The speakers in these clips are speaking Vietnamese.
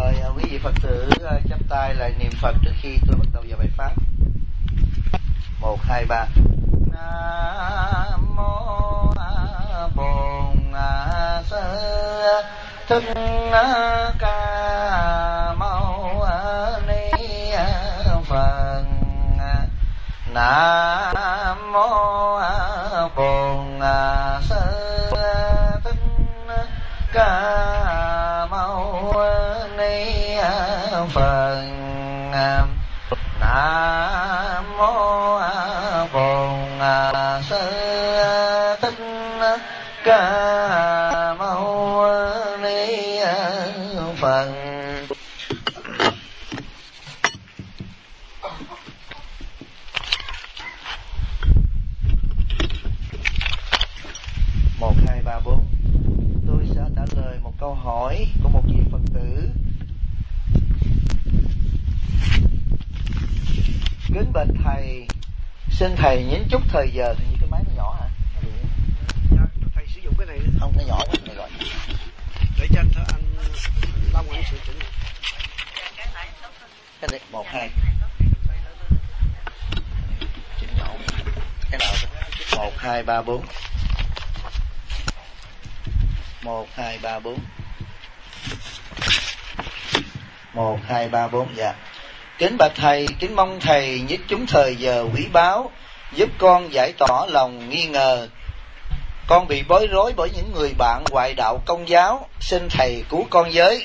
Rồi quý vị Phật tử chắp tay lại niệm Phật trước khi tôi bắt đầu vào bài pháp. 1, 2, 3. Nam mô Bổn Sư Thích Ca Mâu Ni Phật. Nam mô Bổn Sư Thích Ca Mâu Ni Phật. Nam mô Bổn Sư Thích Ca Mâu Ni Phật. Một, hai, ba, bốn. Tôi sẽ trả lời một câu hỏi của một vị Phật tử. Kính bạch thầy, xin thầy nhín chút thời giờ. Thì cái máy nó nhỏ hả? Thầy sử dụng cái này không, nó nhỏ quá này rồi. để cho anh Long anh sửa chỉnh. Cái này 1, 2. Chỉnh nhỏ. Cái nào? 1, 2, 3, 4. 1, 2, 3, 4. 1, 2, 3, 4. Dạ. Kính bạch thầy, kính mong thầy nhích chúng thời giờ quý báu, giúp con giải tỏa lòng nghi ngờ. Con bị bối rối bởi những người bạn ngoại đạo Công giáo, xin thầy cứu con với.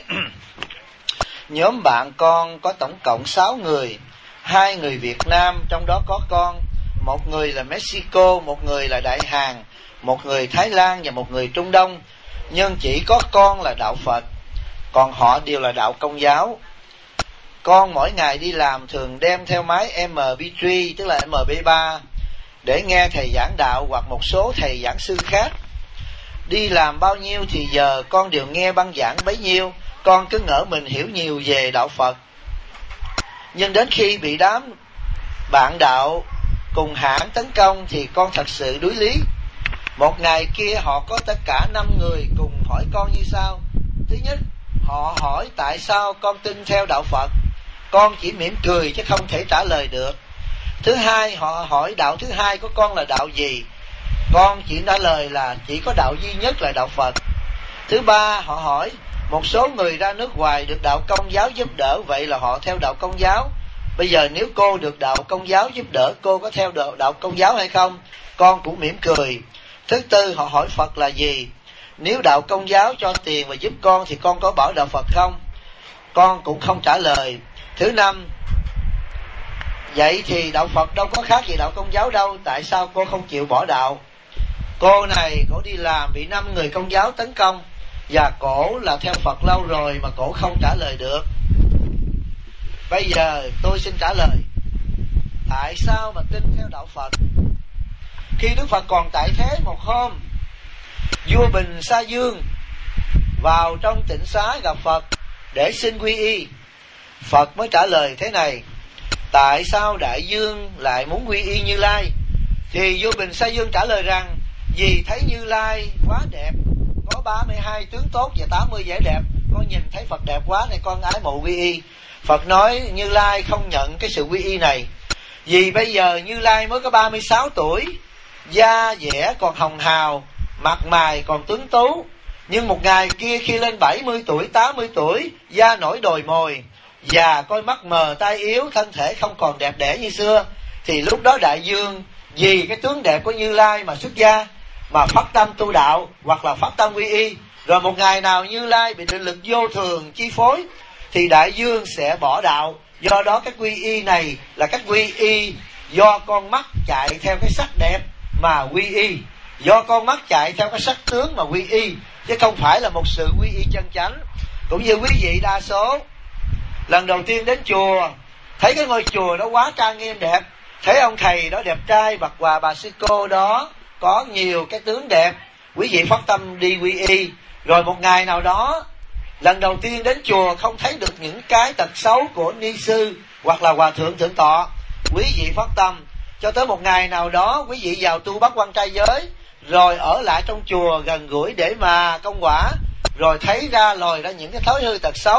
Nhóm bạn con có tổng cộng 6 người, 2 người Việt Nam, trong đó có con, một người là Mexico, một người là Đại Hàn, một người Thái Lan và một người Trung Đông. Nhưng chỉ có con là đạo Phật, còn họ đều là đạo Công giáo. Con mỗi ngày đi làm thường đem theo máy MP3, tức là MP3, để nghe thầy giảng đạo hoặc một số thầy giảng sư khác. Đi làm bao nhiêu thì giờ con đều nghe băng giảng bấy nhiêu. Con cứ ngỡ mình hiểu nhiều về đạo Phật. Nhưng đến khi bị đám bạn đạo cùng hãng tấn công thì con thật sự đuối lý. Một ngày kia họ có tất cả 5 người cùng hỏi con như sau. Thứ nhất, họ hỏi tại sao con tin theo đạo Phật. Con chỉ mỉm cười chứ không thể trả lời được. Thứ hai, họ hỏi đạo thứ hai của con là đạo gì. Con chỉ trả lời là chỉ có đạo duy nhất là đạo Phật. Thứ ba, họ hỏi một số người ra nước ngoài được đạo Công giáo giúp đỡ, vậy là họ theo đạo Công giáo. Bây giờ nếu cô được đạo Công giáo giúp đỡ, cô có theo đạo Công giáo hay không? Con cũng mỉm cười. Thứ tư, họ hỏi Phật là gì. Nếu đạo Công giáo cho tiền và giúp con thì con có bảo đạo Phật không? Con cũng không trả lời. Thứ năm, vậy thì đạo Phật đâu có khác gì đạo Công giáo đâu, tại sao cô không chịu bỏ đạo? Cô này, cổ đi làm bị 5 người Công giáo tấn công, và cổ là theo Phật lâu rồi mà cổ không trả lời được. Bây giờ tôi xin trả lời, tại sao mà tin theo đạo Phật? Khi Đức Phật còn tại thế, một hôm vua Bình Sa Dương vào trong tịnh xá gặp Phật để xin quy y. Phật mới trả lời thế này: tại sao đại dương lại muốn quy y Như Lai? Thì vua Bình Sa Dương trả lời rằng: vì thấy Như Lai quá đẹp, có 32 tướng tốt và 80 vẻ đẹp, con nhìn thấy Phật đẹp quá nên con ái mộ quy y. Phật nói Như Lai không nhận cái sự quy y này, vì bây giờ Như Lai mới có 36 tuổi, da dẻ còn hồng hào, mặt mày còn tuấn tú. Nhưng một ngày kia khi lên 70 tuổi, 80 tuổi, da nổi đồi mồi, già, coi mắt mờ, tai yếu, thân thể không còn đẹp đẽ như xưa, thì lúc đó đại dương vì cái tướng đẹp của Như Lai mà xuất gia, mà phát tâm tu đạo hoặc là phát tâm quy y. Rồi một ngày nào Như Lai bị định lực vô thường chi phối thì đại dương sẽ bỏ đạo. Do đó cái quy y này là cách quy y do con mắt chạy theo cái sắc đẹp mà quy y, do con mắt chạy theo cái sắc tướng mà quy y, chứ không phải là một sự quy y chân chánh. Cũng như quý vị đa số lần đầu tiên đến chùa, thấy cái ngôi chùa đó quá trang nghiêm đẹp, thấy ông thầy đó đẹp trai, bà sư cô đó có nhiều cái tướng đẹp, quý vị phát tâm đi quy y. Rồi một ngày nào đó, lần đầu tiên đến chùa không thấy được những cái tật xấu của ni sư hoặc là hòa thượng thượng tọa, quý vị phát tâm. Cho tới một ngày nào đó quý vị vào tu bát quan trai giới, rồi ở lại trong chùa gần gũi để mà công quả, rồi thấy ra lòi ra những cái thói hư tật xấu,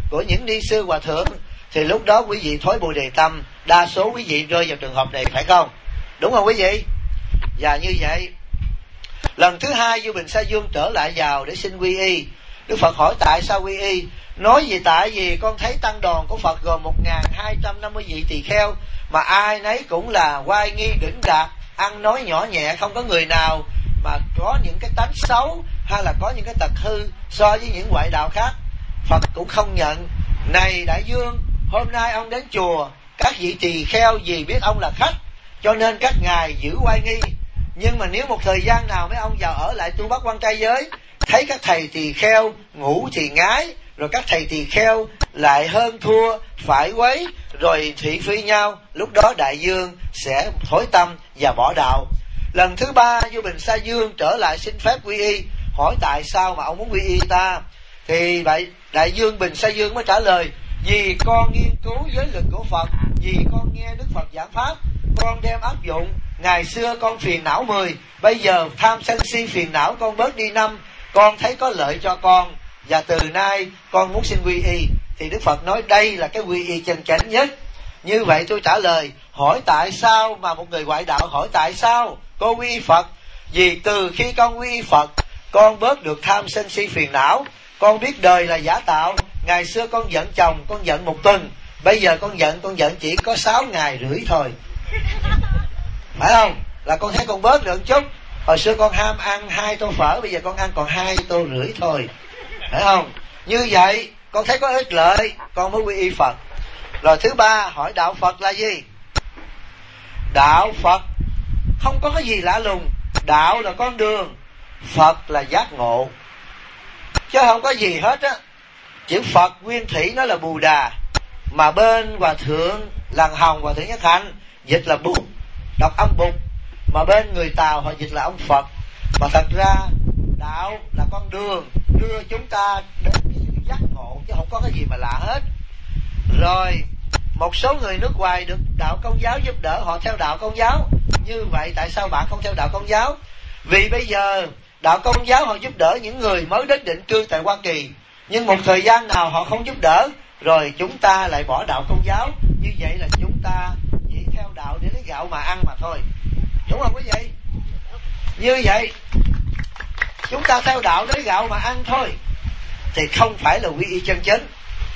của những ni sư hòa thượng, thì lúc đó quý vị thối bồ đề tâm, đa số quý vị rơi vào trường hợp này, phải không? Đúng không quý vị? Và như vậy, lần thứ hai vua Bình Sa Dương trở lại vào để xin quy y. Đức Phật hỏi tại sao quy y? Nói gì tại vì con thấy tăng đoàn của Phật gồm 1250 vị tỳ kheo, mà ai nấy cũng là oai nghi đỉnh đạt, ăn nói nhỏ nhẹ, không có người nào mà có những cái tánh xấu hay là có những cái tật hư so với những ngoại đạo khác. Phật cũng không nhận. Này đại vương, hôm nay ông đến chùa, các vị tỳ kheo vì biết ông là khách cho nên các ngài giữ oai nghi, nhưng mà nếu một thời gian nào mấy ông vào ở lại tu Bát Quan Trai Giới, thấy các thầy tỳ kheo ngủ thì ngái, rồi các thầy tỳ kheo lại hơn thua, phải quấy, rồi thị phi nhau, lúc đó đại vương sẽ thối tâm và bỏ đạo. Lần thứ ba vua Bình Sa Dương trở lại xin phép quy y, hỏi tại sao mà ông muốn quy y ta? Thì vậy đại vương Bình Sa Dương mới trả lời: vì con nghiên cứu giới lực của Phật, vì con nghe Đức Phật giảng pháp, con đem áp dụng. Ngày xưa con phiền não 10, bây giờ tham sân si phiền não con bớt đi 5, con thấy có lợi cho con, và từ nay con muốn xin quy y. Thì Đức Phật nói đây là cái quy y chân chánh nhất. Như vậy tôi trả lời: hỏi tại sao mà một người ngoại đạo hỏi tại sao cô quy y Phật? Vì từ khi con quy y Phật, con bớt được tham sân si phiền não, con biết đời là giả tạo. Ngày xưa con giận chồng, con giận 1 tuần, bây giờ con giận chỉ có 6 ngày rưỡi thôi. Phải không? Là con thấy con bớt được chút. Hồi xưa con ham ăn 2 tô phở, bây giờ con ăn còn 2 tô rưỡi thôi. Phải không? Như vậy con thấy có ích lợi, con mới quy y Phật. Rồi thứ ba, hỏi đạo Phật là gì? Đạo Phật không có cái gì lạ lùng. Đạo là con đường, Phật là giác ngộ, chứ không có gì hết á. Chữ Phật nguyên thủy nó là Bù Đà, mà bên Hòa Thượng Làng Hồng, Hòa Thượng Nhất Hạnh dịch là Bụt, đọc âm Bụt, mà bên người Tàu họ dịch là ông Phật. Mà thật ra đạo là con đường đưa chúng ta đến cái sự giác ngộ, chứ không có cái gì mà lạ hết. Rồi một số người nước ngoài được đạo Công giáo giúp đỡ, họ theo đạo Công giáo. Như vậy tại sao bạn không theo đạo Công giáo? Vì bây giờ đạo Công giáo họ giúp đỡ những người mới đến định cư tại Hoa Kỳ, nhưng một thời gian nào họ không giúp đỡ, rồi chúng ta lại bỏ đạo Công giáo. Như vậy là chúng ta chỉ theo đạo để lấy gạo mà ăn mà thôi. Đúng không quý vị? Như vậy chúng ta theo đạo để lấy gạo mà ăn thôi, thì không phải là quy y chân chính.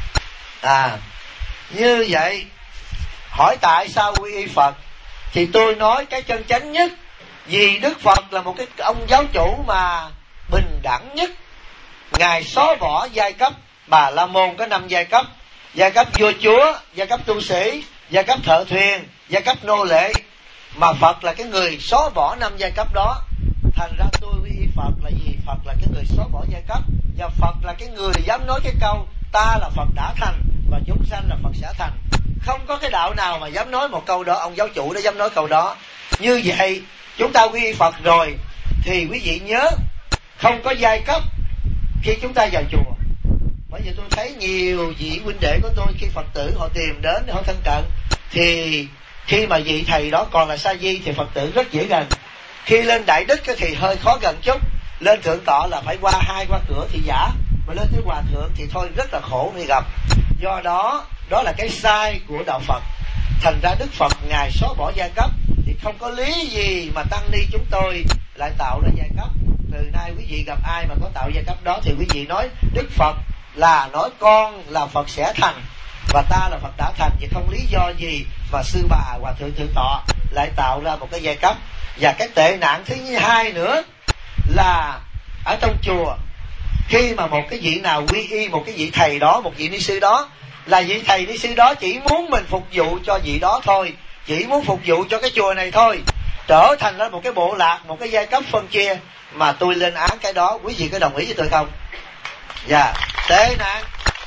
Như vậy hỏi tại sao quy y Phật, thì tôi nói cái chân chánh nhất. Vì Đức Phật là một cái ông giáo chủ mà bình đẳng nhất. Ngài xóa bỏ giai cấp. Bà La Môn có 5 giai cấp: giai cấp vua chúa, giai cấp tu sĩ, giai cấp thợ thuyền, giai cấp nô lệ. Mà Phật là cái người xóa bỏ 5 giai cấp đó. Thành ra tôi quy y Phật là gì? Phật là cái người xóa bỏ giai cấp, và Phật là cái người dám nói cái câu ta là Phật đã thành và chúng sanh là Phật sẽ thành. Không có cái đạo nào mà dám nói một câu đó, ông giáo chủ đã dám nói câu đó. Như vậy chúng ta quy y Phật rồi thì quý vị nhớ không có giai cấp khi chúng ta vào chùa. Bởi vì tôi thấy nhiều vị huynh đệ của tôi khi Phật tử họ tìm đến họ thân cận, thì khi mà vị thầy đó còn là sa di thì Phật tử rất dễ gần. Khi lên đại đức thì hơi khó gần chút. Lên thượng tọa là phải qua 2 qua cửa thì giả, mà lên tới hòa thượng thì thôi rất là khổ khi gặp. Do đó đó là cái sai của đạo Phật. Thành ra Đức Phật ngài xóa bỏ giai cấp, thì không có lý gì mà tăng ni chúng tôi lại tạo ra giai cấp. Từ nay quý vị gặp ai mà có tạo giai cấp đó thì quý vị nói Đức Phật là nói con là Phật sẽ thành và ta là Phật đã thành, thì không lý do gì mà sư bà hòa thượng thượng tọa lại tạo ra một cái giai cấp. Và cái tệ nạn thứ hai nữa là ở trong chùa, khi mà một cái vị nào quy y một cái vị thầy đó, một vị ni sư đó, là vị thầy ni sư đó chỉ muốn mình phục vụ cho vị đó thôi, chỉ muốn phục vụ cho cái chùa này thôi, trở thành ra một cái bộ lạc, một cái giai cấp phân chia. Mà tôi lên án cái đó, quý vị có đồng ý với tôi không? Dạ, tệ nạn.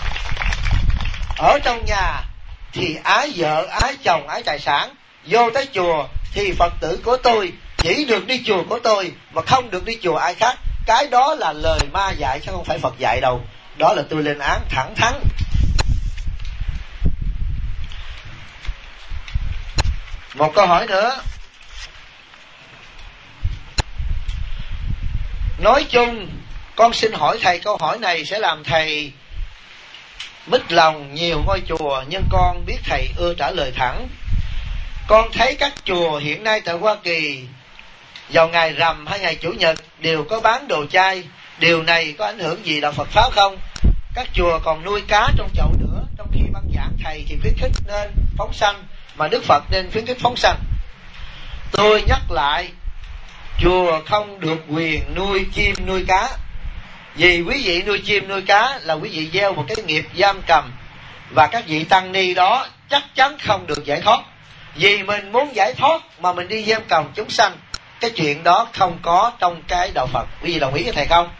Ở trong nhà thì ái vợ, ái chồng, ái tài sản. Vô tới chùa thì Phật tử của tôi chỉ được đi chùa của tôi, mà không được đi chùa ai khác. Cái đó là lời ma dạy chứ không phải Phật dạy đâu. Đó là tôi lên án thẳng thắn. Một câu hỏi nữa. Nói chung con xin hỏi thầy câu hỏi này sẽ làm thầy mít lòng nhiều ngôi chùa, nhưng con biết thầy ưa trả lời thẳng. Con thấy các chùa hiện nay tại Hoa Kỳ vào ngày rằm hay ngày chủ nhật đều có bán đồ chay. Điều này có ảnh hưởng gì đạo Phật pháp không? Các chùa còn nuôi cá trong chậu nữa, trong khi băng giảng thầy thì khuyến khích nên phóng sanh, mà Đức Phật nên khuyến khích phóng sanh. Tôi nhắc lại, chùa không được quyền nuôi chim nuôi cá. Vì quý vị nuôi chim nuôi cá là quý vị gieo một cái nghiệp giam cầm, và các vị tăng ni đó chắc chắn không được giải thoát. Vì mình muốn giải thoát mà mình đi giam cầm chúng sanh, cái chuyện đó không có trong cái đạo Phật. Quý vị đồng ý với thầy không?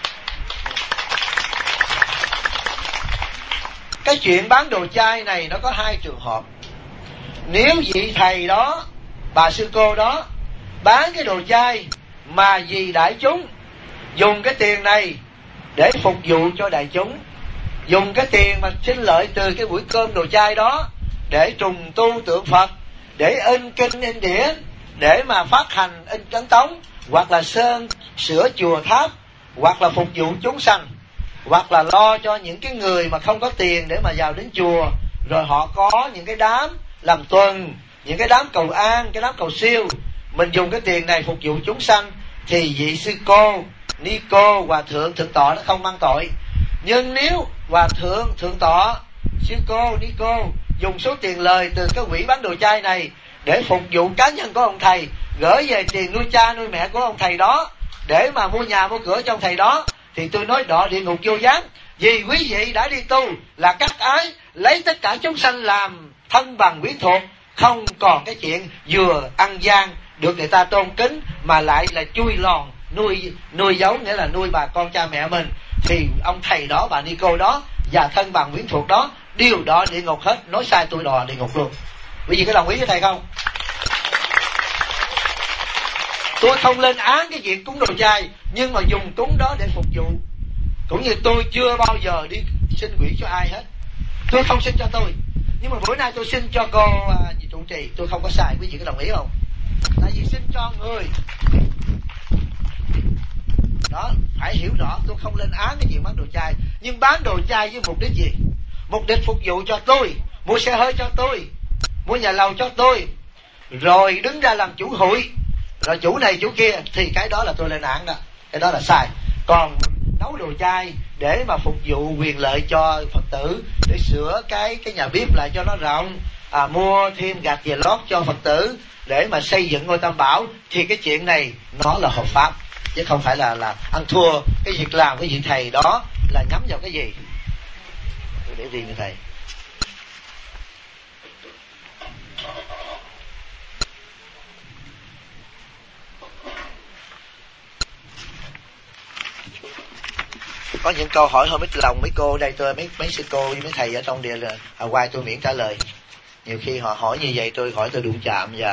Cái chuyện bán đồ chay này nó có hai trường hợp. Nếu vị thầy đó, bà sư cô đó bán cái đồ chay mà vì đại chúng, dùng cái tiền này để phục vụ cho đại chúng, dùng cái tiền mà sinh lợi từ cái buổi cơm đồ chay đó để trùng tu tượng Phật, để in kinh in đĩa, để mà phát hành in ấn tống, hoặc là sơn sửa chùa tháp, hoặc là phục vụ chúng sanh, hoặc là lo cho những cái người mà không có tiền để mà vào đến chùa, rồi họ có những cái đám làm tuần, những cái đám cầu an, cái đám cầu siêu, mình dùng cái tiền này phục vụ chúng sanh, thì vị sư cô, ni cô, hòa thượng, thượng tọa nó không mang tội. Nhưng nếu hòa thượng, thượng tọa, sư cô, ni cô dùng số tiền lời từ cái quỹ bán đồ chay này để phục vụ cá nhân của ông thầy, gửi về tiền nuôi cha nuôi mẹ của ông thầy đó, để mà mua nhà mua cửa cho ông thầy đó, thì tôi nói đọa địa ngục vô gián. Vì quý vị đã đi tu là cắt ái, lấy tất cả chúng sanh làm thân bằng quyến thuộc, không còn cái chuyện vừa ăn gian được người ta tôn kính mà lại là chui lòn nuôi giấu, nghĩa là nuôi bà con cha mẹ mình, thì ông thầy đó, bà ni cô đó và thân bằng quyến thuộc đó đều đọa địa ngục hết. Nói sai tôi đọa địa ngục luôn. Quý vị có đồng ý với thầy không? Tôi không lên án cái chuyện cúng đồ chay, nhưng mà dùng cúng đó để phục vụ. Cũng như tôi chưa bao giờ đi xin quỹ cho ai hết. Tôi không xin cho tôi, nhưng mà bữa nay tôi xin cho cô trụ trì. Tôi không có sai. Quý vị có đồng ý không? Tại vì xin cho người đó phải hiểu rõ. Tôi không lên án cái chuyện bán đồ chay, nhưng bán đồ chay với mục đích gì? Mục đích phục vụ cho tôi, mua xe hơi cho tôi, mua nhà lầu cho tôi, rồi đứng ra làm chủ hụi, rồi chủ này chủ kia, thì cái đó là tôi lên án đó. Cái đó là sai. Còn nấu đồ chay để mà phục vụ quyền lợi cho Phật tử, để sửa cái nhà bếp lại cho nó rộng, mua thêm gạch về lót cho Phật tử để mà xây dựng ngôi Tam Bảo, thì cái chuyện này nó là hợp pháp, chứ không phải là ăn thua. Cái việc làm của vị thầy đó là nhắm vào cái gì? Để riêng với thầy. Có những câu hỏi hơi mít lòng mấy cô đây, tôi mấy sư cô với mấy thầy ở trong địa là Hawaii tôi miễn trả lời. Nhiều khi họ hỏi như vậy tôi hỏi tôi đụng chạm vào.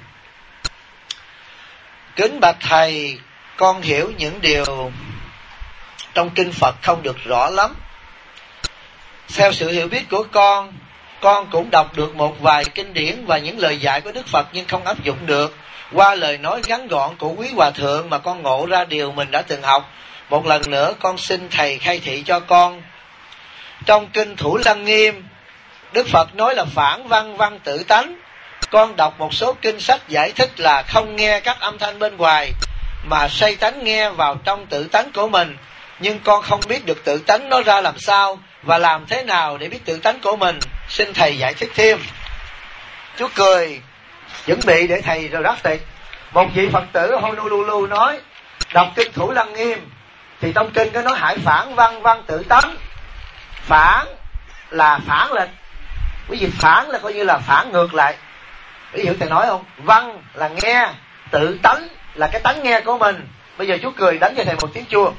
Kính bạch thầy, con hiểu những điều trong kinh Phật không được rõ lắm. Theo sự hiểu biết của con cũng đọc được một vài kinh điển và những lời dạy của Đức Phật, nhưng không áp dụng được. Qua lời nói ngắn gọn của quý hòa thượng mà con ngộ ra điều mình đã từng học. Một lần nữa con xin thầy khai thị cho con. Trong kinh Thủ Lăng Nghiêm, Đức Phật nói là phản văn văn tự tánh. Con đọc một số kinh sách giải thích là không nghe các âm thanh bên ngoài, mà xây tánh nghe vào trong tự tánh của mình. Nhưng con không biết được tự tánh nó ra làm sao, và làm thế nào để biết tự tánh của mình. Xin thầy giải thích thêm. Chú cười, chuẩn bị để thầy rồi đáp thầy. Một vị Phật tử ở Honolulu nói, đọc kinh Thủ Lăng Nghiêm, thì trong kinh có nói hãy phản văn văn tự tánh. Phản là phản lịch. Quý vị, phản là coi như là phản ngược lại. Quý vị hiểu thầy nói không? Văn là nghe, tự tánh là cái tánh nghe của mình. Bây giờ chú cười đánh cho thầy một tiếng chuông.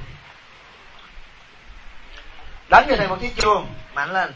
Đánh cho thầy một tiếng chuông mạnh lên.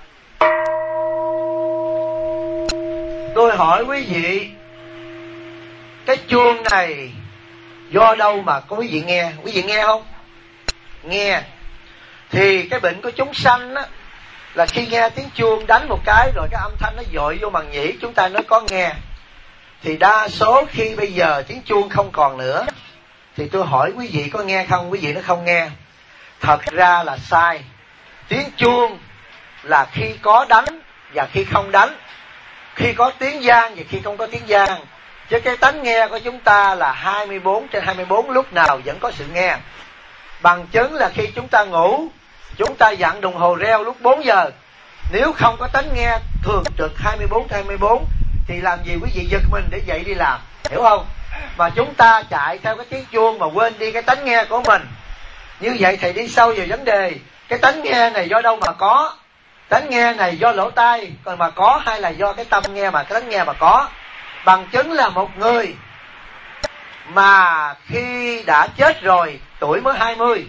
Tôi hỏi quý vị, cái chuông này do đâu mà có quý vị nghe? Quý vị nghe không? Nghe. Thì cái bệnh của chúng sanh á, là khi nghe tiếng chuông đánh một cái rồi cái âm thanh nó dội vô màng nhĩ, chúng ta mới có nghe. Thì đa số khi bây giờ tiếng chuông không còn nữa, thì tôi hỏi quý vị có nghe không? Quý vị nó không nghe. Thật ra là sai. Tiếng chuông là khi có đánh và khi không đánh, khi có tiếng vang và khi không có tiếng vang. Chứ cái tánh nghe của chúng ta là 24/24, lúc nào vẫn có sự nghe. Bằng chứng là khi chúng ta ngủ, chúng ta dặn đồng hồ reo lúc 4 giờ. Nếu không có tánh nghe thường trực 24/24 thì làm gì quý vị giật mình để dậy đi làm, hiểu không? Mà chúng ta chạy theo cái tiếng chuông mà quên đi cái tánh nghe của mình. Như vậy thầy đi sâu vào vấn đề, cái tánh nghe này do đâu mà có? Tánh nghe này do lỗ tai còn mà có, hay là do cái tâm nghe mà cái tánh nghe mà có? Bằng chứng là một người mà khi đã chết rồi, tuổi mới 20,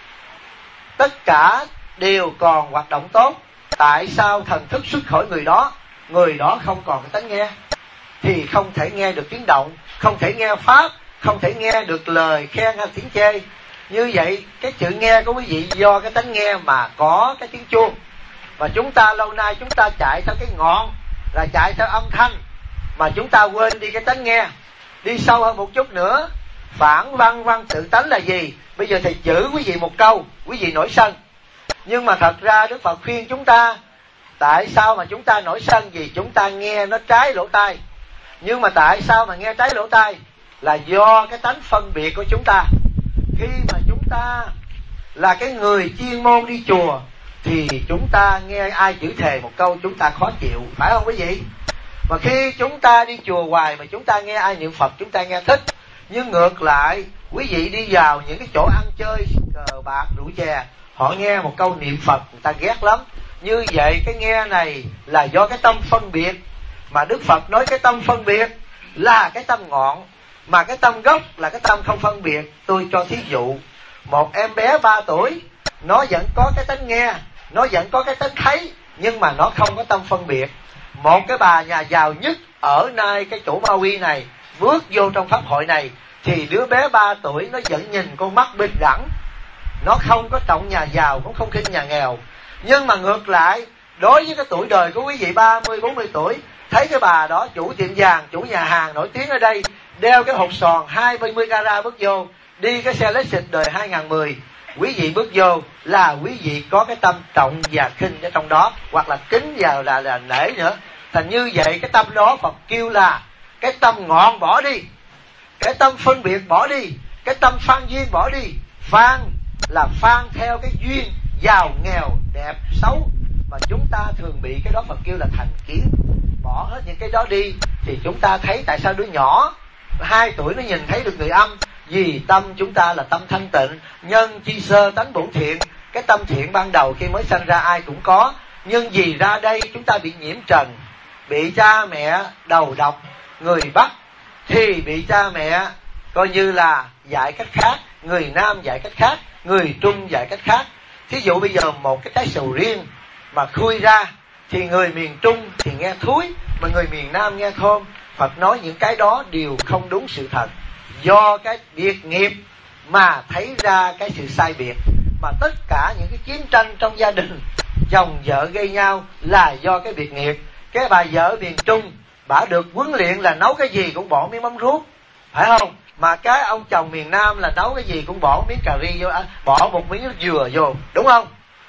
tất cả đều còn hoạt động tốt, tại sao thần thức xuất khỏi người đó không còn cái tánh nghe? Thì không thể nghe được tiếng động, không thể nghe pháp, không thể nghe được lời khen hay tiếng chê. Như vậy cái sự nghe của quý vị do cái tánh nghe mà có cái tiếng chuông. Mà chúng ta lâu nay chúng ta chạy theo cái ngọn, là chạy theo âm thanh, mà chúng ta quên đi cái tánh nghe. Đi sâu hơn một chút nữa, phản văn tự tánh là gì? Bây giờ thầy chửi quý vị một câu, quý vị nổi sân. Nhưng mà thật ra Đức Phật khuyên chúng ta, tại sao mà chúng ta nổi sân? Vì chúng ta nghe nó trái lỗ tai. Nhưng mà tại sao mà nghe trái lỗ tai? Là do cái tánh phân biệt của chúng ta. Khi mà chúng ta là cái người chuyên môn đi chùa thì chúng ta nghe ai chửi thề một câu chúng ta khó chịu, phải không quý vị? Mà khi chúng ta đi chùa hoài mà chúng ta nghe ai niệm Phật chúng ta nghe thích. Nhưng ngược lại, quý vị đi vào những cái chỗ ăn chơi cờ bạc rượu chè, họ nghe một câu niệm Phật người ta ghét lắm. Như vậy cái nghe này là do cái tâm phân biệt. Mà Đức Phật nói cái tâm phân biệt là cái tâm ngọn, mà cái tâm gốc là cái tâm không phân biệt. Tôi cho thí dụ, một em bé 3 tuổi, nó vẫn có cái tánh nghe, nó vẫn có cái tánh thấy, nhưng mà nó không có tâm phân biệt. Một cái bà nhà giàu nhất ở nay cái chỗ Ma Uy này, bước vô trong pháp hội này, thì đứa bé 3 tuổi nó vẫn nhìn con mắt bình đẳng. Nó không có trọng nhà giàu, cũng không khinh nhà nghèo. Nhưng mà ngược lại, đối với cái tuổi đời của quý vị 30, 40 tuổi, thấy cái bà đó chủ tiệm vàng, chủ nhà hàng nổi tiếng ở đây, đeo cái hột sòn 20-30 carat bước vô, đi cái xe Lexus đời 2010, quý vị bước vô là quý vị có cái tâm trọng và khinh ở trong đó, hoặc là kính vào là nể nữa. Thành như vậy cái tâm đó Phật kêu là cái tâm ngọn bỏ đi, cái tâm phân biệt bỏ đi, cái tâm phan duyên bỏ đi. Phan là phan theo cái duyên, giàu nghèo đẹp xấu, mà chúng ta thường bị cái đó Phật kêu là thành kiến. Bỏ hết những cái đó đi thì chúng ta thấy tại sao đứa nhỏ 2 tuổi nó nhìn thấy được người âm. Vì tâm chúng ta là tâm thanh tịnh, nhân chi sơ tánh bổn thiện. Cái tâm thiện ban đầu khi mới sanh ra ai cũng có, nhưng vì ra đây chúng ta bị nhiễm trần, bị cha mẹ đầu độc, người Bắc thì bị cha mẹ coi như là dạy cách khác, người Nam dạy cách khác, người Trung dạy cách khác. Thí dụ bây giờ một cái trái sầu riêng mà khui ra thì người miền Trung thì nghe thúi, mà người miền Nam nghe thơm. Phật nói những cái đó đều không đúng sự thật, do cái biệt nghiệp mà thấy ra cái sự sai biệt. Mà tất cả những cái chiến tranh trong gia đình, chồng vợ gây nhau là do cái biệt nghiệp. Cái bà vợ miền Trung, bà được huấn luyện là nấu cái gì cũng bỏ miếng mắm ruốc, phải không? Mà cái ông chồng miền Nam là nấu cái gì cũng bỏ miếng cà ri vô, bỏ một miếng nước dừa vô, đúng không?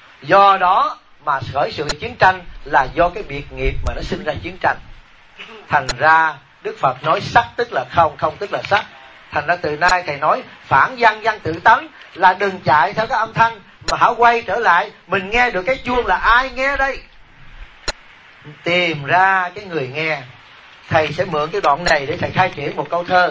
Do đó mà khởi sự chiến tranh là do cái biệt nghiệp mà nó sinh ra chiến tranh. Thành ra Đức Phật nói sắc tức là không, không tức là sắc. Thành ra từ nay thầy nói phản văn văn tự tánh là đừng chạy theo cái âm thanh, mà hãy quay trở lại. Mình nghe được cái chuông là ai nghe đây? Tìm ra cái người nghe. Thầy sẽ mượn cái đoạn này để thầy khai triển một câu thơ.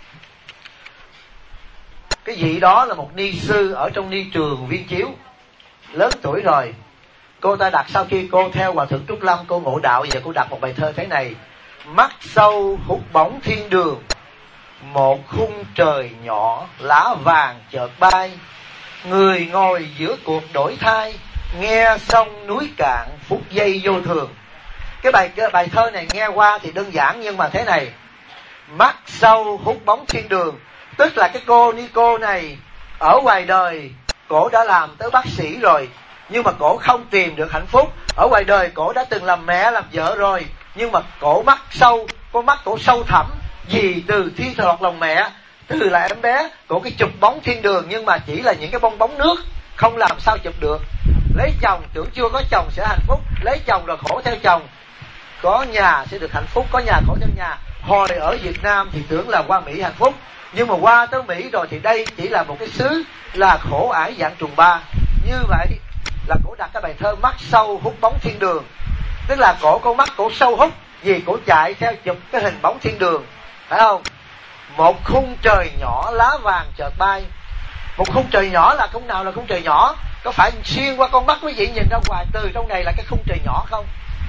Cái vị đó là một ni sư ở trong ni trường Viên Chiếu, lớn tuổi rồi. Cô ta đặt, sau khi cô theo Hòa Thượng Trúc Lâm cô ngộ đạo, giờ cô đặt một bài thơ thế này: mắt sâu hút bóng thiên đường, một khung trời nhỏ lá vàng chợt bay, người ngồi giữa cuộc đổi thay, nghe sông núi cạn phút giây vô thường. Cái bài thơ này nghe qua thì đơn giản, nhưng mà thế này: mắt sâu hút bóng thiên đường, tức là cái cô ni cô này ở ngoài đời cổ đã làm tới bác sĩ rồi, nhưng mà cổ không tìm được hạnh phúc. Ở ngoài đời cổ đã từng làm mẹ làm vợ rồi, nhưng mà cổ mắt sâu, con mắt cổ sâu thẳm. Vì từ thi thoạt lòng mẹ, từ là em bé cổ cái chụp bóng thiên đường, nhưng mà chỉ là những cái bong bóng nước, không làm sao chụp được. Lấy chồng tưởng chưa có chồng sẽ hạnh phúc, lấy chồng rồi khổ theo chồng. Có nhà sẽ được hạnh phúc, có nhà khổ theo nhà. Hồi ở Việt Nam thì tưởng là qua Mỹ hạnh phúc, nhưng mà qua tới Mỹ rồi thì đây chỉ là một cái xứ là khổ ải dạng trùng ba. Như vậy là cổ đặt cái bài thơ mắt sâu hút bóng thiên đường. Tức là cổ con mắt cổ sâu hút, vì cổ chạy theo chụp cái hình bóng thiên đường, phải không? Một khung trời nhỏ lá vàng chợt bay. Một khung trời nhỏ là khung nào là khung trời nhỏ? Có phải xuyên qua con mắt quý vị nhìn ra ngoài từ trong này là cái khung trời nhỏ không?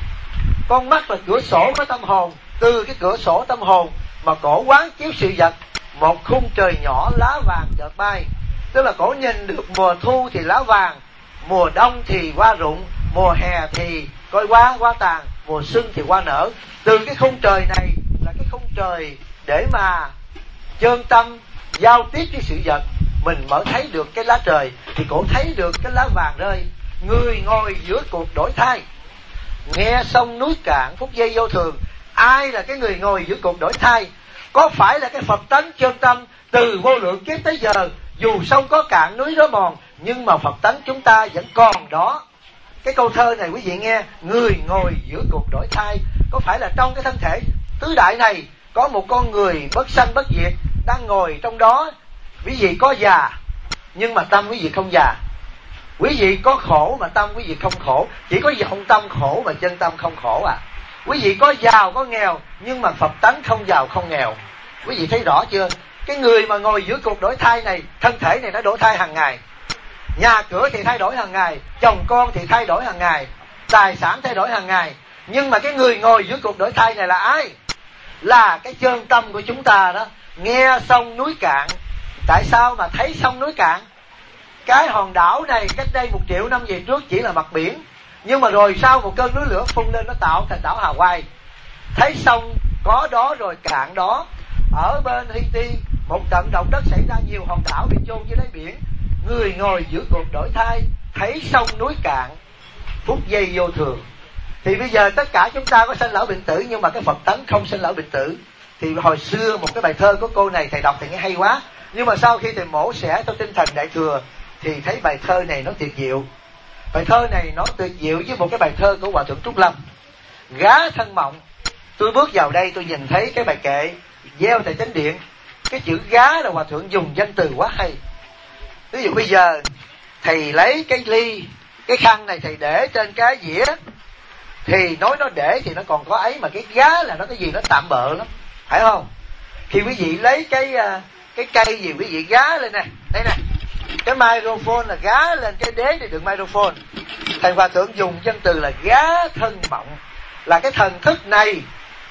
Con mắt là cửa sổ của tâm hồn, từ cái cửa sổ tâm hồn mà cổ quán chiếu sự vật. Một khung trời nhỏ lá vàng chợt bay. Tức là cổ nhìn được mùa thu thì lá vàng, mùa đông thì hoa rụng, mùa hè thì coi hoa tàn, mùa xuân thì hoa nở. Từ cái khung trời này là cái khung trời để mà chân tâm giao tiếp với sự vật, mình mới thấy được cái lá trời. Thì cổ thấy được cái lá vàng rơi. Người ngồi giữa cuộc đổi thay, nghe sông núi cạn phút giây vô thường. Ai là cái người ngồi giữa cuộc đổi thay? Có phải là cái Phật tánh chân tâm từ vô lượng kiếp tới giờ? Dù sông có cạn núi rối mòn, nhưng mà Phật tánh chúng ta vẫn còn đó. Cái câu thơ này quý vị nghe, người ngồi giữa cuộc đổi thay. Có phải là trong cái thân thể tứ đại này có một con người bất sanh bất diệt đang ngồi trong đó? Quý vị có già nhưng mà tâm quý vị không già. Quý vị có khổ mà tâm quý vị không khổ. Chỉ có vọng tâm khổ mà chân tâm không khổ à. Quý vị có giàu có nghèo, nhưng mà Phật tánh không giàu không nghèo. Quý vị thấy rõ chưa? Cái người mà ngồi giữa cuộc đổi thay này, thân thể này nó đổi thay hàng ngày. Nhà cửa thì thay đổi hàng ngày, chồng con thì thay đổi hàng ngày, tài sản thay đổi hàng ngày. Nhưng mà cái người ngồi giữa cuộc đổi thay này là ai? Là cái chân tâm của chúng ta đó. Nghe sông núi cạn. Tại sao mà thấy sông núi cạn? Cái hòn đảo này cách đây 1 triệu năm về trước chỉ là mặt biển, nhưng mà rồi sau một cơn núi lửa phun lên nó tạo thành đảo Hawaii. Thấy sông có đó rồi cạn đó. Ở bên Haiti một trận động đất xảy ra, nhiều hòn đảo bị chôn dưới đáy biển. Người ngồi giữa cuộc đổi thay, thấy sông núi cạn, phút giây vô thường. Thì bây giờ tất cả chúng ta có sinh lão bệnh tử, nhưng mà cái Phật tánh không sinh lão bệnh tử. Thì hồi xưa một cái bài thơ của cô này thầy đọc thì nghe hay quá, nhưng mà sau khi thầy mổ xẻ theo tinh thần đại thừa thì thấy bài thơ này nó tuyệt diệu. Bài thơ này nó tuyệt diệu với một cái bài thơ của Hòa thượng Trúc Lâm, Gá thân mộng. Tôi bước vào đây tôi nhìn thấy cái bài kệ gieo tại chánh điện, cái chữ gá là Hòa thượng dùng danh từ quá hay. Ví dụ bây giờ thầy lấy cái ly, cái khăn này thầy để trên cái dĩa, thì nói nó để thì nó còn có ấy, mà cái gá là nó cái gì nó tạm bợ lắm, phải không? Khi quý vị lấy cái cây gì quý vị gá lên nè, đây nè, cái microphone là gá lên cái đế để đựng microphone. Thầy Hòa thượng dùng danh từ là gá thân mộng, là cái thần thức này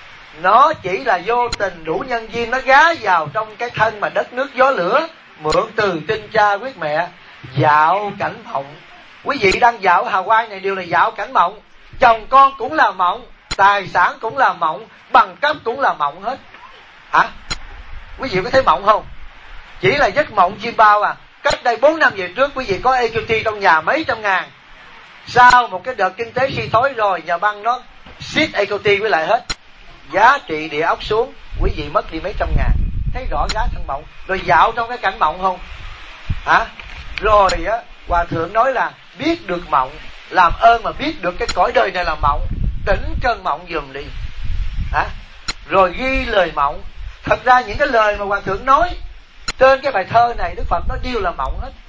nó chỉ là vô tình đủ nhân duyên, nó gá vào trong cái thân mà đất nước gió lửa, mượn từ tinh cha quyết mẹ, dạo cảnh mộng. Quý vị đang dạo Hawaii này đều là dạo cảnh mộng. Chồng con cũng là mộng, tài sản cũng là mộng, bằng cấp cũng là mộng hết. Hả? Quý vị có thấy mộng không? Chỉ là giấc mộng chim bao à. Cách đây 4 năm về trước quý vị có EQT trong nhà mấy trăm ngàn. Sau một cái đợt kinh tế suy thoái rồi, nhà băng nó siết EQT với lại hết, giá trị địa ốc xuống, quý vị mất đi mấy trăm ngàn. Thấy rõ giá thân mộng. Rồi dạo trong cái cảnh mộng không? Hả? Rồi á, Hòa thượng nói là biết được mộng, làm ơn mà biết được cái cõi đời này là mộng, tỉnh cơn mộng giùm đi. Hả? Rồi ghi lời mộng. Thật ra những cái lời mà Hòa thượng nói trên cái bài thơ này, Đức Phật nói đều là mộng hết.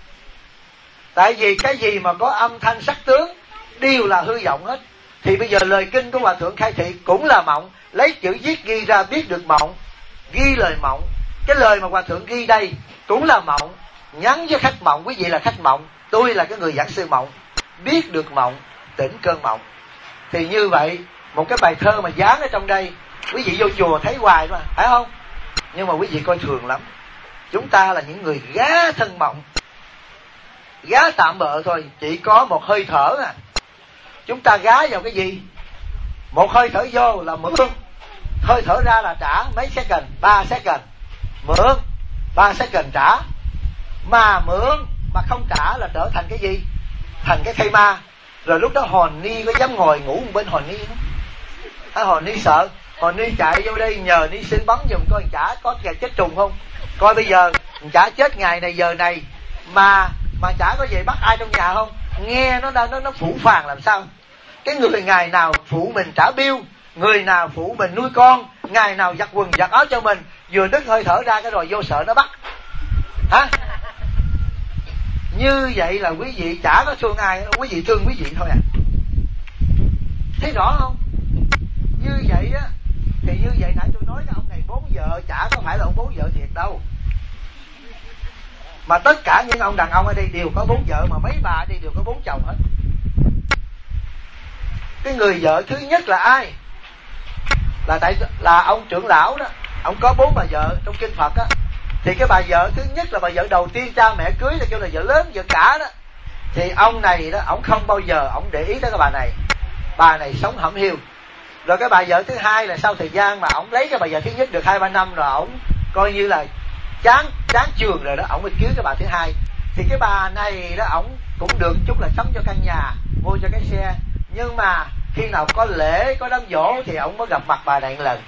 Tại vì cái gì mà có âm thanh sắc tướng đều là hư vọng hết. Thì bây giờ lời kinh của Hòa thượng khai thị cũng là mộng. Lấy chữ viết ghi ra biết được mộng, ghi lời mộng. Cái lời mà Hòa thượng ghi đây cũng là mộng, nhắn với khách mộng, quý vị là khách mộng, tôi là cái người giảng sư mộng. Biết được mộng, tỉnh cơn mộng. Thì như vậy, một cái bài thơ mà dán ở trong đây, quý vị vô chùa thấy hoài mà, phải không? Nhưng mà quý vị coi thường lắm. Chúng ta là những người gá thân mộng, gá tạm bợ thôi, chỉ có một hơi thở à. Chúng ta gá vào cái gì? Một hơi thở vô là mượn, hơi thở ra là trả mấy second, 3 second. Mượn 3 second trả. Mà mượn mà không trả là trở thành cái gì? Thành cái cây ma. Rồi lúc đó hồn ni có dám ngồi ngủ bên hồn ni không? Hồn ni sợ, hồn ni chạy vô đây nhờ ni xin bắn giùm coi chả có kẻ chết trùng không. Coi bây giờ chả chết ngày này giờ này mà chả có về bắt ai trong nhà không? nghe nó phũ phàng làm sao. Cái người ngày nào phụ mình trả bill, người nào phụ mình nuôi con, ngày nào giặt quần giặt áo cho mình, vừa đứt hơi thở ra cái rồi vô sợ nó bắt. Hả? Như vậy là quý vị chả có thương ai, quý vị thương quý vị thôi à. Thấy rõ không? Như vậy á, thì như vậy nãy tôi nói cái ông này 4 vợ, chả có phải là ông 4 vợ thiệt đâu. Mà tất cả những ông đàn ông ở đây đều có 4 vợ, mà mấy bà ở đây đều có 4 chồng hết. Cái người vợ thứ nhất là ai? Là ông trưởng lão đó, ông có 4 bà vợ trong kinh Phật á. Thì cái bà vợ thứ nhất là bà vợ đầu tiên cha mẹ cưới là kêu là vợ lớn, vợ cả đó. Thì ông này đó, ông không bao giờ ông để ý tới cái bà này. Bà này sống hẩm hiu. Rồi cái bà vợ thứ hai là sau thời gian mà ông lấy cái bà vợ thứ nhất được 2-3 năm rồi, ông coi như là chán trường rồi đó, ông mới cưới cái bà thứ hai. Thì cái bà này đó, ông cũng được chút là sống cho căn nhà, mua cho cái xe. Nhưng mà khi nào có lễ, có đám giỗ thì ông mới gặp mặt bà này một lần.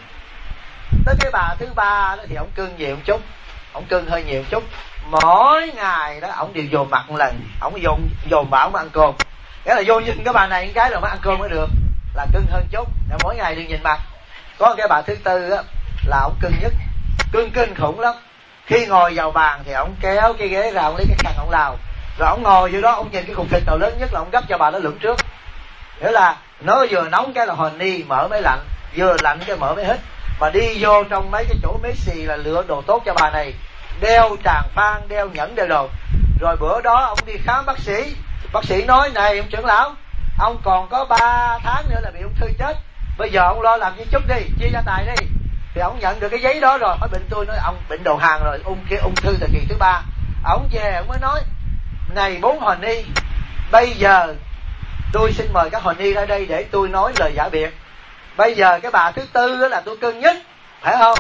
Tới cái bà thứ ba đó thì ông cưng nhiều một chút, ông cưng hơi nhiều một chút. Mỗi ngày đó ông đều dồn mặt một lần, ông dồn bà ông ăn cơm. Nghĩa là vô nhìn cái bà này cái rồi mới ăn cơm mới được, là cưng hơn chút. Rồi mỗi ngày đều nhìn mặt. Có cái bà thứ tư á là ông cưng nhất, cưng khủng lắm. Khi ngồi vào bàn thì ông kéo cái ghế ra, ông lấy cái khăn ông lau, rồi ông ngồi vô đó, ông nhìn cái cục thịt nào lớn nhất là ông gấp cho bà đó lượm trước. Nghĩa là nó vừa nóng cái là hòn ni mở mới lạnh, vừa lạnh cái mở mới hít. Mà đi vô trong mấy cái chỗ mấy xì là lựa đồ tốt cho bà này, đeo tràng phan, đeo nhẫn, đeo đồ. Rồi bữa đó ông đi khám bác sĩ, bác sĩ nói này ông trưởng lão, ông còn có 3 tháng nữa là bị ung thư chết, bây giờ ông lo làm gì chút đi, chia gia tài đi. Thì ông nhận được cái giấy đó rồi, hỏi bệnh tôi, nói ông bệnh đầu hàng rồi, ung thư thời kỳ thứ 3. Ông về ông mới nói này 4 hòn ni, bây giờ tôi xin mời các hòn ni ra đây để tôi nói lời giả biệt. Bây giờ cái bà thứ tư đó là tôi cưng nhất, phải không?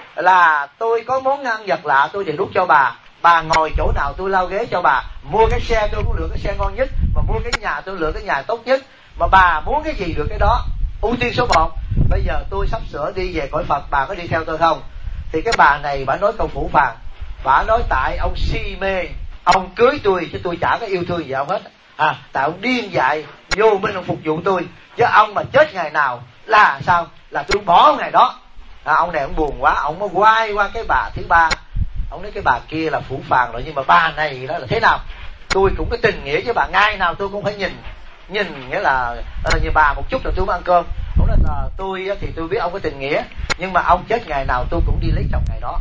Là tôi có món ăn vật lạ tôi đều đút cho bà ngồi chỗ nào tôi lau ghế cho bà, mua cái xe tôi cũng lựa cái xe ngon nhất, mà mua cái nhà tôi lựa cái nhà tốt nhất, mà bà muốn cái gì được cái đó, ưu tiên số 1. Bây giờ tôi sắp sửa đi về cõi Phật, bà có đi theo tôi không? Thì cái bà này bà nói câu phũ phàng, bà nói tại ông si mê, ông cưới tôi chứ tôi chả có yêu thương gì ông hết. Tại ông điên dại vô bên ông phục vụ tôi, chứ ông mà chết ngày nào là sao, là tôi bỏ ngày đó. Ông này ông buồn quá, ông mới quay qua cái bà thứ 3, ông nói cái bà kia là phũ phàng rồi, nhưng mà bà này đó là thế nào? Tôi cũng có tình nghĩa với bà, ngày nào tôi cũng phải nhìn nghĩa là như bà một chút rồi tôi mới ăn cơm. Ông nói là tôi thì tôi biết ông có tình nghĩa, nhưng mà ông chết ngày nào tôi cũng đi lấy chồng ngày đó.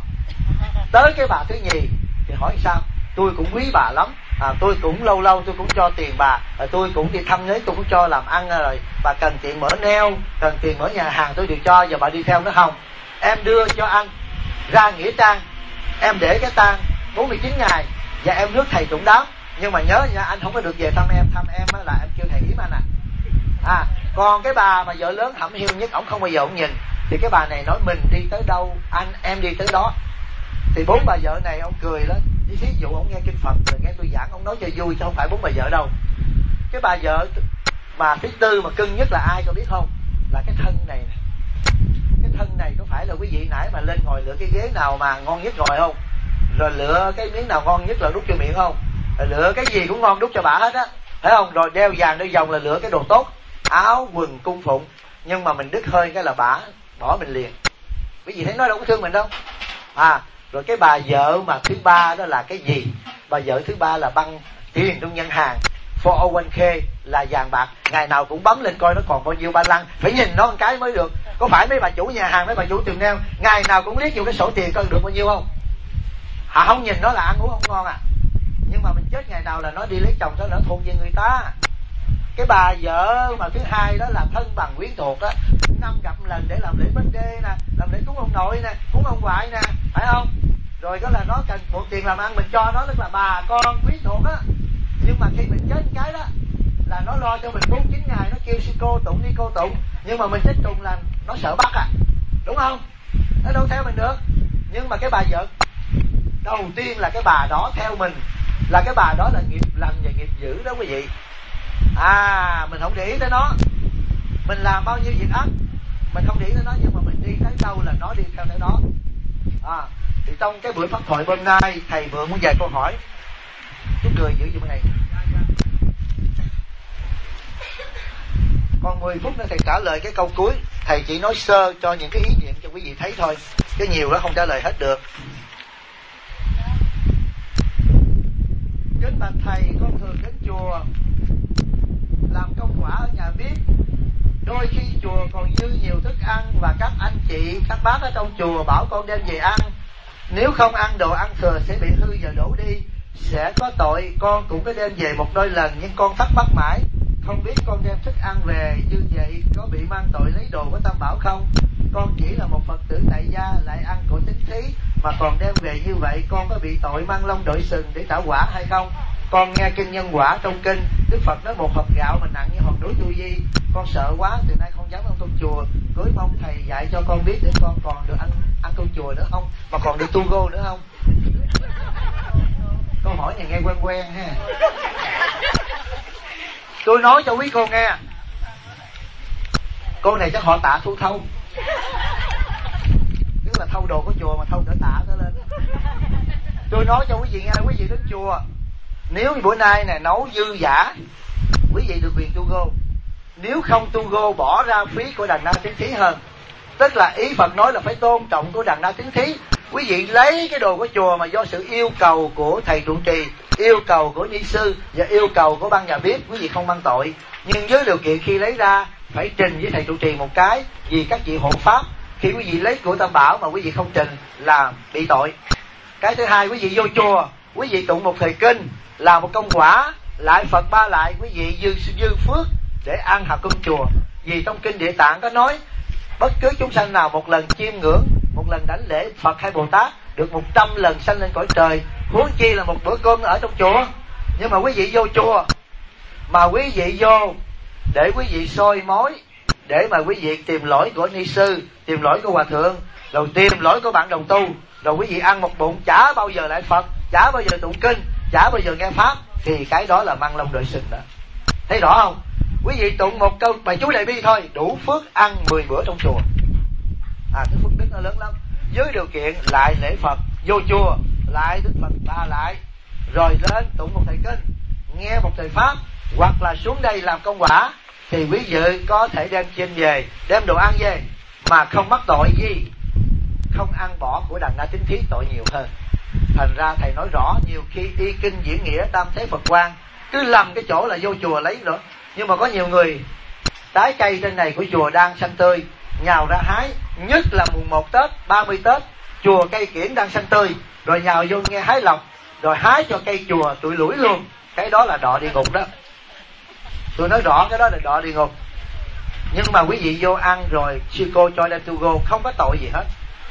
Tới cái bà thứ nhì thì hỏi sao? Tôi cũng quý bà lắm, tôi cũng lâu tôi cũng cho tiền bà, tôi cũng đi thăm nhớ, tôi cũng cho làm ăn rồi. Bà cần tiền mở neo, cần tiền mở nhà hàng tôi đều cho, giờ bà đi theo nó không? Em đưa cho anh ra nghĩa trang, em để cái tang 49 ngày và em rước thầy tụng đám, nhưng mà nhớ nha, anh không có được về thăm em là em kêu thầy yếm anh Còn cái bà mà vợ lớn hẩm hiu nhất, ổng không bao giờ ổng nhìn. Thì cái bà này nói mình đi tới đâu em đi tới đó. Thì 4 bà vợ này ông cười đó, ví dụ ông nghe kinh Phật rồi nghe tôi giảng, ông nói cho vui chứ không phải 4 bà vợ đâu. Cái bà vợ mà thứ tư mà cưng nhất là ai có biết không? Là cái thân này. Cái thân này có phải là quý vị nãy mà lên ngồi lựa cái ghế nào mà ngon nhất ngồi không? Rồi lựa cái miếng nào ngon nhất là đút cho miệng không? Rồi lựa cái gì cũng ngon đút cho bà hết á, phải không? Rồi đeo vàng đeo vòng là lựa cái đồ tốt, áo quần cung phụng. Nhưng mà mình đứt hơi cái là bà bỏ mình liền. Quý vị thấy nói đâu có thương mình đâu. Rồi cái bà vợ mà thứ 3 đó là cái gì? Bà vợ thứ 3 là băng tiền trong ngân hàng, 401k là vàng bạc, ngày nào cũng bấm lên coi nó còn bao nhiêu ba lăng, phải nhìn nó một cái mới được. Có phải mấy bà chủ nhà hàng, mấy bà chủ tiệm nail ngày nào cũng liếc vô cái sổ tiền coi được bao nhiêu không? Không nhìn nó là ăn uống không ngon Nhưng mà mình chết ngày nào là nó đi lấy chồng, nó lỡ thôn với người ta. Cái bà vợ mà thứ 2 đó là thân bằng quyến thuộc đó, 5 gặp lần để làm lễ bánh đê nè, làm lễ cúng ông nội nè, cúng ông ngoại nè, phải không? Rồi đó là nó cần buộc tiền làm ăn mình cho nó, tức là bà con quyến thuộc á. Nhưng mà khi mình chết cái đó là nó lo cho mình 49 ngày, nó kêu sư cô tụng đi cô tụng, nhưng mà mình chết trùng là nó sợ bắt đúng không? Nó đâu theo mình được. Nhưng mà cái bà vợ đầu tiên là cái bà đó theo mình, là cái bà đó là nghiệp lành và nghiệp dữ đó quý vị. Mình không để ý tới nó, mình làm bao nhiêu việc ác mình không để ý tới nó, nhưng mà mình đi tới đâu là nó đi theo tới đó. Thì trong cái buổi pháp thoại hôm nay thầy vừa muốn vài câu hỏi, chút cười giữ giùm này. Còn 10 phút nữa thầy trả lời cái câu cuối. Thầy chỉ nói sơ cho những cái ý niệm cho quý vị thấy thôi, cái nhiều đó không trả lời hết được. Kính bạch thầy, con thường đến chùa làm công quả ở nhà bếp. Đôi khi chùa còn dư nhiều thức ăn và các anh chị, các bác ở trong chùa bảo con đem về ăn. Nếu không ăn đồ ăn thừa sẽ bị hư và đổ đi, sẽ có tội. Con cũng có đem về một đôi lần, nhưng con thắc mắc mãi, không biết con đem thức ăn về như vậy có bị mang tội lấy đồ của Tam Bảo không? Con chỉ là một Phật tử tại gia lại ăn của tín thí mà còn đem về như vậy, con có bị tội mang lông đội sừng để trả quả hay không? Con nghe kinh nhân quả trong kinh, Đức Phật nói một hộp gạo mà nặng như hòn núi Tu Di. Con sợ quá, từ nay không dám ăn cơm chùa. Cưới mong thầy dạy cho con biết để con còn được ăn cơm chùa nữa không, mà còn được tu gô nữa không? Câu hỏi này nghe quen quen ha. Tôi nói cho quý cô nghe, cô này chắc họ Tạ thu thâu, tức là thâu đồ của chùa mà thâu đỡ Tạ nó lên. Tôi nói cho quý vị nghe, quý vị đến chùa, nếu bữa nay này nấu dư giả, quý vị được quyền tu gô. Nếu không tu gô bỏ ra phí của đàn na tín thí hơn. Tức là ý Phật nói là phải tôn trọng của đàn na tín thí. Quý vị lấy cái đồ của chùa mà do sự yêu cầu của thầy trụ trì, yêu cầu của ni sư và yêu cầu của ban nhà bếp, quý vị không mang tội. Nhưng với điều kiện khi lấy ra phải trình với thầy trụ trì một cái, vì các vị hộ pháp. Khi quý vị lấy của Tam Bảo mà quý vị không trình là bị tội. Cái thứ hai, quý vị vô chùa, quý vị tụng một thời kinh là một công quả, lại Phật ba lại, quý vị dư phước để ăn hạt cơm chùa. Vì trong kinh Địa Tạng có nói bất cứ chúng sanh nào một lần chiêm ngưỡng, một lần đảnh lễ Phật hay Bồ Tát được 100 lần sanh lên cõi trời, huống chi là một bữa cơm ở trong chùa. Nhưng mà quý vị vô chùa mà quý vị vô để quý vị soi mối, để mà quý vị tìm lỗi của ni sư, tìm lỗi của hòa thượng, rồi tìm lỗi của bạn đồng tu, rồi quý vị ăn một bụng chả bao giờ lại Phật, chả bao giờ tụng kinh, chả bao giờ nghe pháp, thì cái đó là mang lông đội sừng đó. Thấy rõ không? Quý vị tụng một câu bài chú đại bi thôi đủ phước ăn 10 bữa trong chùa. Cái phước đức nó lớn lắm. Với điều kiện lại lễ Phật, vô chùa lại Đức Phật ba lại, rồi lên tụng một thời kinh, nghe một thời pháp, hoặc là xuống đây làm công quả, thì quý vị có thể đem trên về, đem đồ ăn về mà không mắc tội gì. Không ăn bỏ của đàn na tín thí tội nhiều hơn. Thành ra thầy nói rõ, nhiều khi y kinh diễn nghĩa tam thế Phật quan cứ lầm cái chỗ là vô chùa lấy rồi. Nhưng mà có nhiều người trái cây trên này của chùa đang xanh tươi, nhào ra hái, nhất là mùng 1 Tết, 30 Tết, chùa cây kiển đang xanh tươi, rồi nhào vô nghe hái lộc, rồi hái cho cây chùa tụi lủi luôn. Cái đó là đọa địa ngục đó. Tôi nói rõ cái đó là đọa địa ngục. Nhưng mà quý vị vô ăn rồi sư cô cho đem tu go, không có tội gì hết.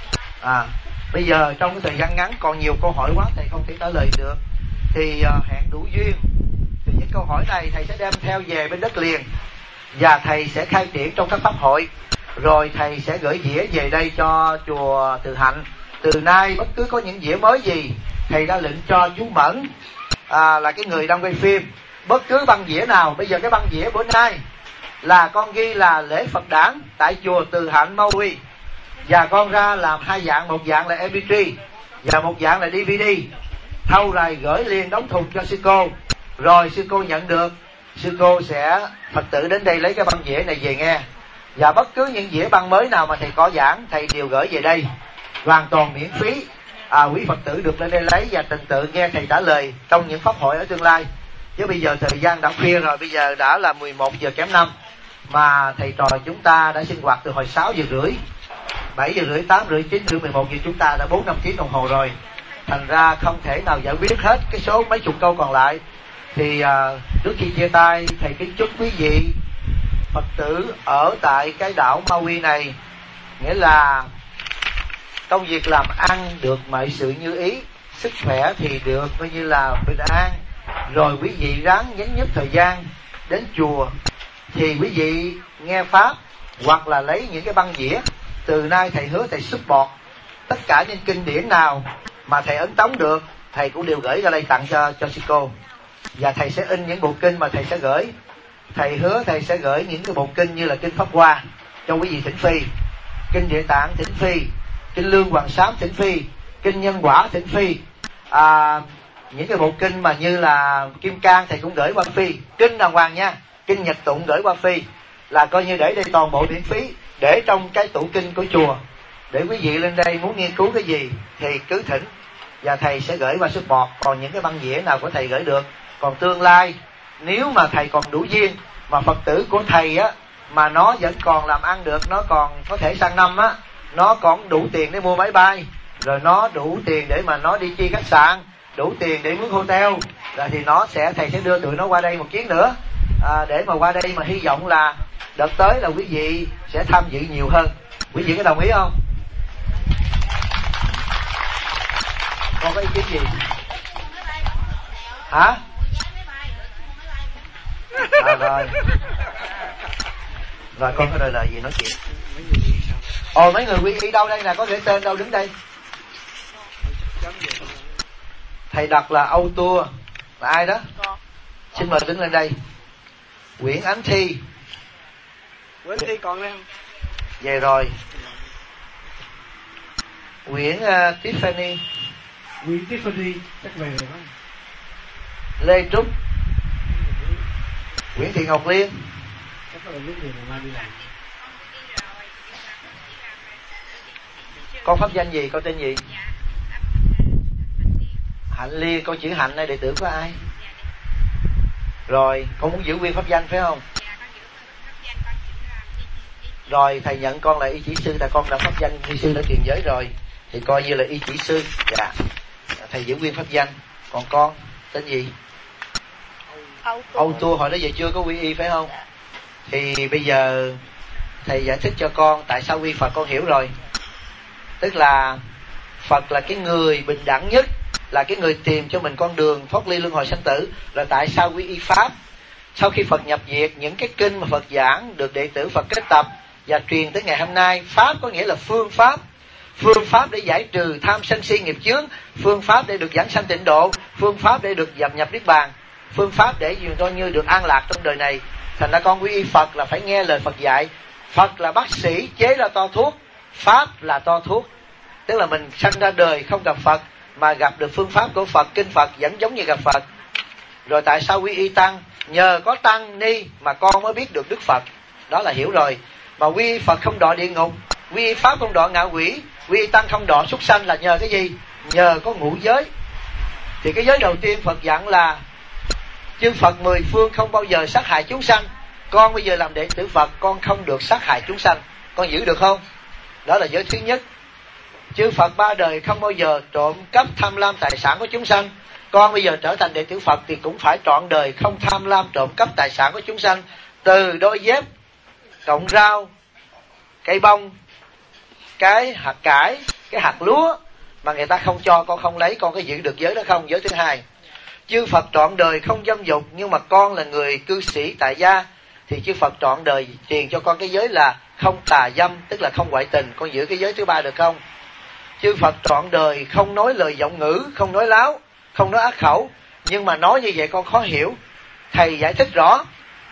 Bây giờ trong cái thời gian ngắn còn nhiều câu hỏi quá, thầy không thể trả lời được, thì hẹn đủ duyên thì những câu hỏi này thầy sẽ đem theo về bên đất liền, và thầy sẽ khai triển trong các pháp hội, rồi thầy sẽ gửi dĩa về đây cho chùa Từ Hạnh. Từ nay bất cứ có những dĩa mới gì, thầy đã lệnh cho chú Mẫn là cái người đang quay phim, bất cứ băng dĩa nào. Bây giờ cái băng dĩa bữa nay là con ghi là lễ Phật đản tại chùa Từ Hạnh Maui, và con ra làm hai dạng, một dạng là MP3 và một dạng là DVD, thâu rồi gửi liền đóng thùng cho sư cô, rồi sư cô nhận được, sư cô sẽ Phật tử đến đây lấy cái băng dĩa này về nghe. Và bất cứ những dĩa băng mới nào mà thầy có giảng, thầy đều gửi về đây hoàn toàn miễn phí. Quý Phật tử được lên đây lấy và trình tự nghe thầy trả lời trong những pháp hội ở tương lai. Chứ bây giờ thời gian đã khuya rồi, bây giờ đã là 11 giờ kém 5, mà thầy trò chúng ta đã sinh hoạt từ hồi 6 giờ rưỡi, 7 giờ rưỡi, 8 rưỡi, 9 rưỡi, 11 giờ, chúng ta đã 4-5 tiếng đồng hồ rồi. Thành ra không thể nào giải quyết hết cái số mấy chục câu còn lại. Thì trước khi chia tay, thầy kính chúc quý vị Phật tử ở tại cái đảo Maui này, nghĩa là công việc làm ăn được mọi sự như ý, sức khỏe thì được coi như là bình an. Rồi quý vị ráng nhấn nhất thời gian đến chùa thì quý vị nghe pháp, hoặc là lấy những cái băng dĩa. Từ nay thầy hứa thầy support tất cả những kinh điển nào mà thầy ấn tống được, thầy cũng đều gửi ra đây tặng cho sư cô. Và thầy sẽ in những bộ kinh mà thầy sẽ gửi. Thầy hứa thầy sẽ gửi những cái bộ kinh như là kinh Pháp Hoa cho quý vị thỉnh phi, kinh Địa Tạng thỉnh phi, kinh Lương Hoàng Sám thỉnh phi, kinh Nhân Quả thỉnh phi, những cái bộ kinh mà như là Kim Cang thầy cũng gửi qua phi, kinh đàng hoàng nha, kinh Nhật Tụng gửi qua phi. là coi như để đây toàn bộ miễn phí, để trong cái tủ kinh của chùa, để quý vị lên đây muốn nghiên cứu cái gì thì cứ thỉnh và thầy sẽ gửi qua support. Còn những cái băng đĩa nào của thầy gửi được, còn tương lai nếu mà thầy còn đủ duyên mà Phật tử của thầy á mà nó vẫn còn làm ăn được, nó còn có thể sang năm á, nó còn đủ tiền để mua máy bay, rồi nó đủ tiền để mà nó đi chi khách sạn, đủ tiền để mướn hotel, rồi thì thầy sẽ đưa tụi nó qua đây một chuyến nữa, để mà qua đây mà hy vọng là đợt tới là quý vị sẽ tham dự nhiều hơn. Quý vị có đồng ý không? Con có ý kiến gì? Hả? Rồi con có lời gì nói chuyện? Mấy người quy y đâu đây nè, có gửi tên đâu, đứng đây. Thầy đặt là Âu Tour, là ai đó? Xin mời đứng lên đây. Nguyễn Ánh Thi. Nguyễn Thi còn đây không? Về rồi. Nguyễn Tiffany. Nguyễn Tiffany chắc về rồi đó. Lê Trúc. Nguyễn Thị Ngọc Liên. Chắc là biết người mai đi làm. Con pháp danh gì, con tên gì? Hạnh Liên. Con chữ Hạnh này đệ tử của ai? Rồi con muốn giữ nguyên pháp danh phải không? Rồi thầy nhận con là y chỉ sư, tại con đã pháp danh y sư đã truyền giới rồi thì coi như là y chỉ sư. Dạ, thầy giữ nguyên pháp danh. Còn con tên gì? Âu Tour. Hồi đó giờ chưa có quy y phải không? Thì bây giờ thầy giải thích cho con tại sao quy Phật, con hiểu rồi. Tức là Phật là cái người bình đẳng nhất, là cái người tìm cho mình con đường thoát ly luân hồi sanh tử. Rồi tại sao quy y Pháp? Sau khi Phật nhập diệt, những cái kinh mà Phật giảng được đệ tử Phật kết tập và truyền tới ngày hôm nay. Pháp có nghĩa là phương pháp. Phương pháp để giải trừ tham sân si nghiệp chướng, phương pháp để được giảng sanh tịnh độ, phương pháp để được nhập niết bàn, phương pháp để coi như được an lạc trong đời này. Thành ra con quy y Phật là phải nghe lời Phật dạy. Phật là bác sĩ chế ra to thuốc, Pháp là to thuốc. Tức là mình sanh ra đời không gặp Phật mà gặp được phương pháp của Phật, kinh Phật vẫn giống như gặp Phật. Rồi tại sao quy y Tăng? Nhờ có Tăng ni mà con mới biết được Đức Phật. Đó là hiểu rồi. Mà quy y Phật không đọa địa ngục, quy y Pháp không đọa ngạ quỷ, quy y Tăng không đọa súc sanh là nhờ cái gì? Nhờ có ngũ giới. Thì cái giới đầu tiên Phật dặn là chư Phật mười phương không bao giờ sát hại chúng sanh. Con bây giờ làm đệ tử Phật, con không được sát hại chúng sanh. Con giữ được không? Đó là giới thứ nhất. Chư Phật ba đời không bao giờ trộm cắp tham lam tài sản của chúng sanh. Con bây giờ trở thành đệ tử Phật thì cũng phải trọn đời không tham lam trộm cắp tài sản của chúng sanh. Từ đôi dép, cọng rau, cây bông, cái hạt cải, cái hạt lúa mà người ta không cho, con không lấy, con có giữ được giới đó không? Giới thứ hai. Chư Phật trọn đời không dâm dục, nhưng mà con là người cư sĩ tại gia thì chư Phật trọn đời truyền cho con cái giới là không tà dâm, tức là không ngoại tình. Con giữ cái giới thứ ba được không? Chư Phật trọn đời không nói lời giọng ngữ, không nói láo, không nói ác khẩu. Nhưng mà nói như vậy con khó hiểu. Thầy giải thích rõ.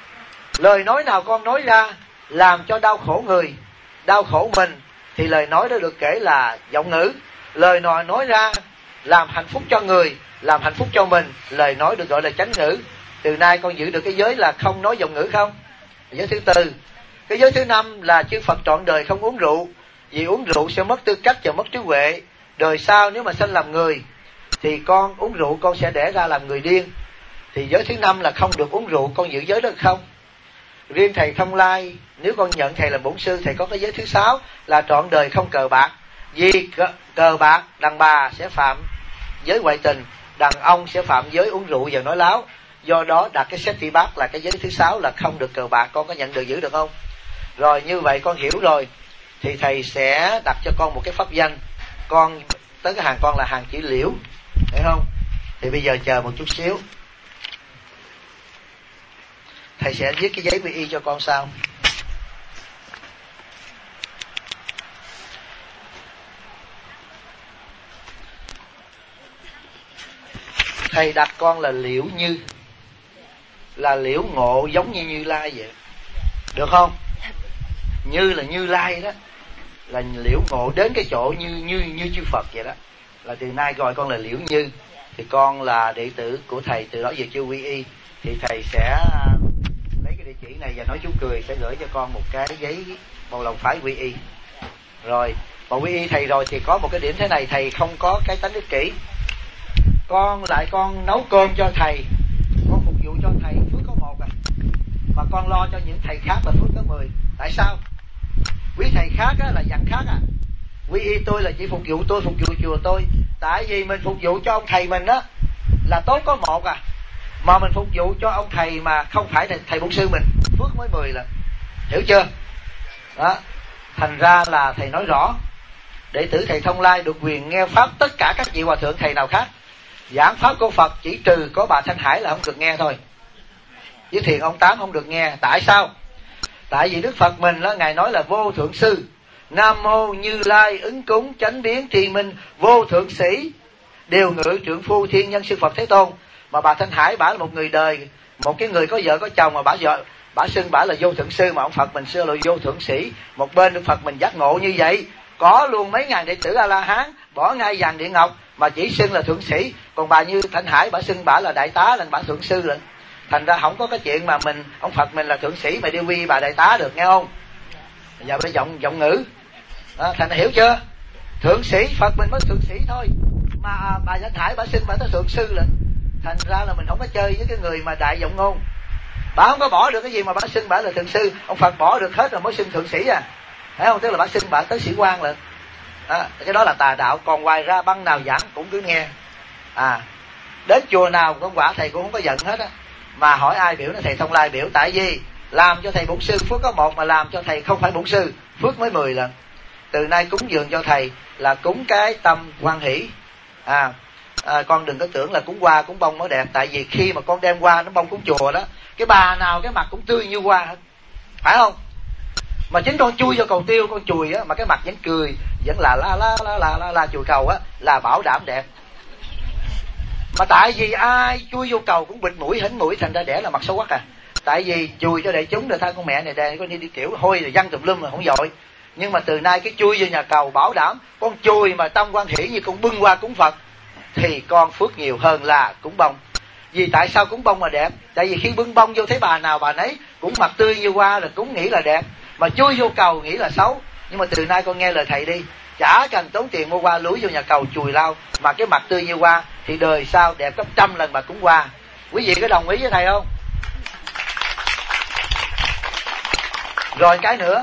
Lời nói nào con nói ra làm cho đau khổ người, đau khổ mình thì lời nói đó được kể là giọng ngữ. Lời nói ra làm hạnh phúc cho người, làm hạnh phúc cho mình, lời nói được gọi là chánh ngữ. Từ nay con giữ được cái giới là không nói giọng ngữ không? Giới thứ tư. Cái giới thứ năm là chư Phật trọn đời không uống rượu, vì uống rượu sẽ mất tư cách và mất trí huệ. Đời sau nếu mà sanh làm người thì con uống rượu con sẽ đẻ ra làm người điên. Thì giới thứ năm là không được uống rượu, con giữ giới được không? Riêng thầy Thông Lai, nếu con nhận thầy là bổn sư, thầy có cái giới thứ sáu là trọn đời không cờ bạc. Vì cờ bạc đàn bà sẽ phạm giới ngoại tình, đàn ông sẽ phạm giới uống rượu và nói láo. Do đó đặt cái seti bát là cái giới thứ sáu là không được cờ bạc. Con có nhận được giữ được không? Rồi như vậy con hiểu rồi thì thầy sẽ đặt cho con một cái pháp danh. Con tới cái hàng con là hàng chữ Liễu, thấy không? Thì bây giờ chờ một chút xíu, thầy sẽ viết cái giấy quy y cho con sau. Thầy đặt con là Liễu Như, là liễu ngộ giống như Như Lai vậy, được không? Như là Như Lai đó, là liễu ngộ đến cái chỗ như chư Phật vậy đó. Là từ nay gọi con là Liễu Như. Thì con là đệ tử của thầy, từ đó giờ chưa quy y thì thầy sẽ lấy cái địa chỉ này và nói chú Cười sẽ gửi cho con một cái giấy bầu lòng phái quy y. Rồi bầu quy y thầy rồi thì có một cái điểm thế này, thầy không có cái tánh ích kỷ. Con nấu cơm cho thầy, con phục vụ cho thầy, phước có 1 à, mà con lo cho những thầy khác là phước có 10. Tại sao? Quý thầy khác á, là dặn khác à, quy y tôi là chỉ phục vụ tôi, phục vụ chùa tôi. Tại vì mình phục vụ cho ông thầy mình á là tốt có 1 à, mà mình phục vụ cho ông thầy mà không phải thầy bổn sư mình, phước mới 10 lần. Hiểu chưa? Đó. Thành ra là thầy nói rõ, đệ tử thầy Thông Lai được quyền nghe pháp tất cả các vị hòa thượng thầy nào khác. Giảng pháp của Phật chỉ trừ có bà Thanh Hải là không được nghe thôi, với Thiền ông Tám không được nghe. Tại sao? Tại vì Đức Phật mình đó, Ngài nói là vô thượng sư, Nam mô Như Lai ứng cúng chánh biến thiên minh vô thượng sĩ, điều ngự trượng phu thiên nhân sư Phật Thế Tôn. Mà bà Thanh Hải bả là một người đời, một cái người có vợ có chồng, mà bả xưng bả là vô thượng sư, mà ông Phật mình xưa là vô thượng sĩ. Một bên Đức Phật mình giác ngộ như vậy, có luôn mấy ngàn đệ tử A La Hán bỏ ngai vàng địa ngọc mà chỉ xưng là thượng sĩ, còn bà Như Thanh Hải bả xưng bả là đại tá, là bả thượng sư rồi. Thành ra không có cái chuyện mà ông Phật mình là thượng sĩ mà đi quy bà đại tá được, nghe không? Giờ phải giọng ngữ đó, thành ra hiểu chưa? Thượng sĩ Phật mình mới thượng sĩ thôi, mà bà Thanh Hải bả xưng bả tới thượng sư rồi. Thành ra là mình không có chơi với cái người mà đại giọng ngôn. Bà không có bỏ được cái gì mà bà xưng bả là thượng sư, ông Phật bỏ được hết rồi mới xưng thượng sĩ à, thấy không? Tức là bả xưng bả tới sĩ quan lận. Cái đó là tà đạo. Còn ngoài ra băng nào giảng cũng cứ nghe. Đến chùa nào con quả thầy cũng không có giận hết á, mà hỏi ai biểu nó thầy Thông Lai biểu. Tại vì làm cho thầy bổn sư phước có 1, mà làm cho thầy không phải bổn sư phước mới 10 lần. Từ nay cúng dường cho thầy là cúng cái tâm hoan hỷ. Con đừng có tưởng là cúng hoa cúng bông mới đẹp. Tại vì khi mà con đem hoa nó bông cúng chùa đó, cái bà nào cái mặt cũng tươi như hoa hết, phải không? Mà chính con chui vô cầu tiêu, con chùi á, mà cái mặt vẫn cười, vẫn là la chùi cầu á, là bảo đảm đẹp. Mà tại vì ai chui vô cầu cũng bịt mũi hỉnh mũi, thành ra đẻ là mặt xấu quắc à. Tại vì chùi cho đại chúng rồi, tha con mẹ này đây có đi tiểu hôi rồi văng tùm lum mà không dội. Nhưng mà từ nay cái chui vô nhà cầu bảo đảm con chui mà tâm quan hỷ như con bưng qua cúng Phật thì con phước nhiều hơn là cúng bông. Vì tại sao cúng bông mà đẹp? Tại vì khi bưng bông vô thấy bà nào bà nấy cũng mặt tươi như hoa rồi cũng nghĩ là đẹp, mà chui vô cầu nghĩ là xấu. Nhưng mà từ nay con nghe lời thầy đi, chả cần tốn tiền mua hoa lúi vô nhà cầu chùi lau, mà cái mặt tươi như hoa thì đời sau đẹp gấp 100 lần bà cúng hoa. Quý vị có đồng ý với thầy không? Rồi cái nữa,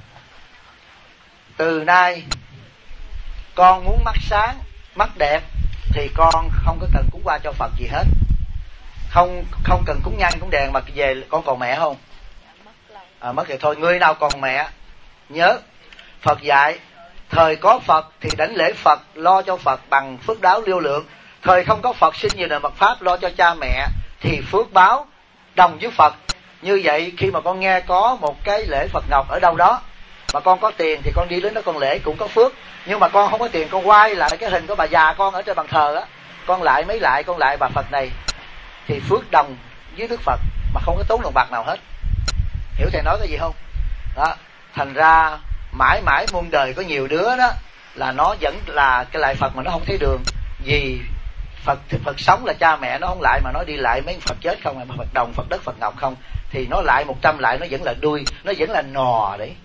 từ nay con muốn mắt sáng mắt đẹp thì con không có cần cúng hoa cho Phật gì hết, không cần cúng nhang cúng đèn. Mà về con còn mẹ không? Mất rồi thôi. Người nào còn mẹ nhớ Phật dạy, thời có Phật thì đảnh lễ Phật, lo cho Phật bằng phước báo liêu lượng. Thời không có Phật sinh nhiều đời mật pháp, lo cho cha mẹ thì phước báo đồng với Phật. Như vậy khi mà con nghe có một cái lễ Phật Ngọc ở đâu đó mà con có tiền thì con đi đến đó con lễ cũng có phước. Nhưng mà con không có tiền, con quay lại cái hình của bà già con ở trên bàn thờ á, con lại bà Phật này thì phước đồng với Đức Phật mà không có tốn đồng bạc nào hết. Hiểu thầy nói cái gì không? Đó. Thành ra mãi mãi muôn đời có nhiều đứa đó là nó vẫn là cái lại Phật mà nó không thấy đường. Vì Phật sống là cha mẹ nó không lại, mà nó đi lại mấy Phật chết không, mà Phật đồng, Phật đất, Phật ngọc không, thì nó lại 100 lại nó vẫn là đuôi, nó vẫn là nò đấy.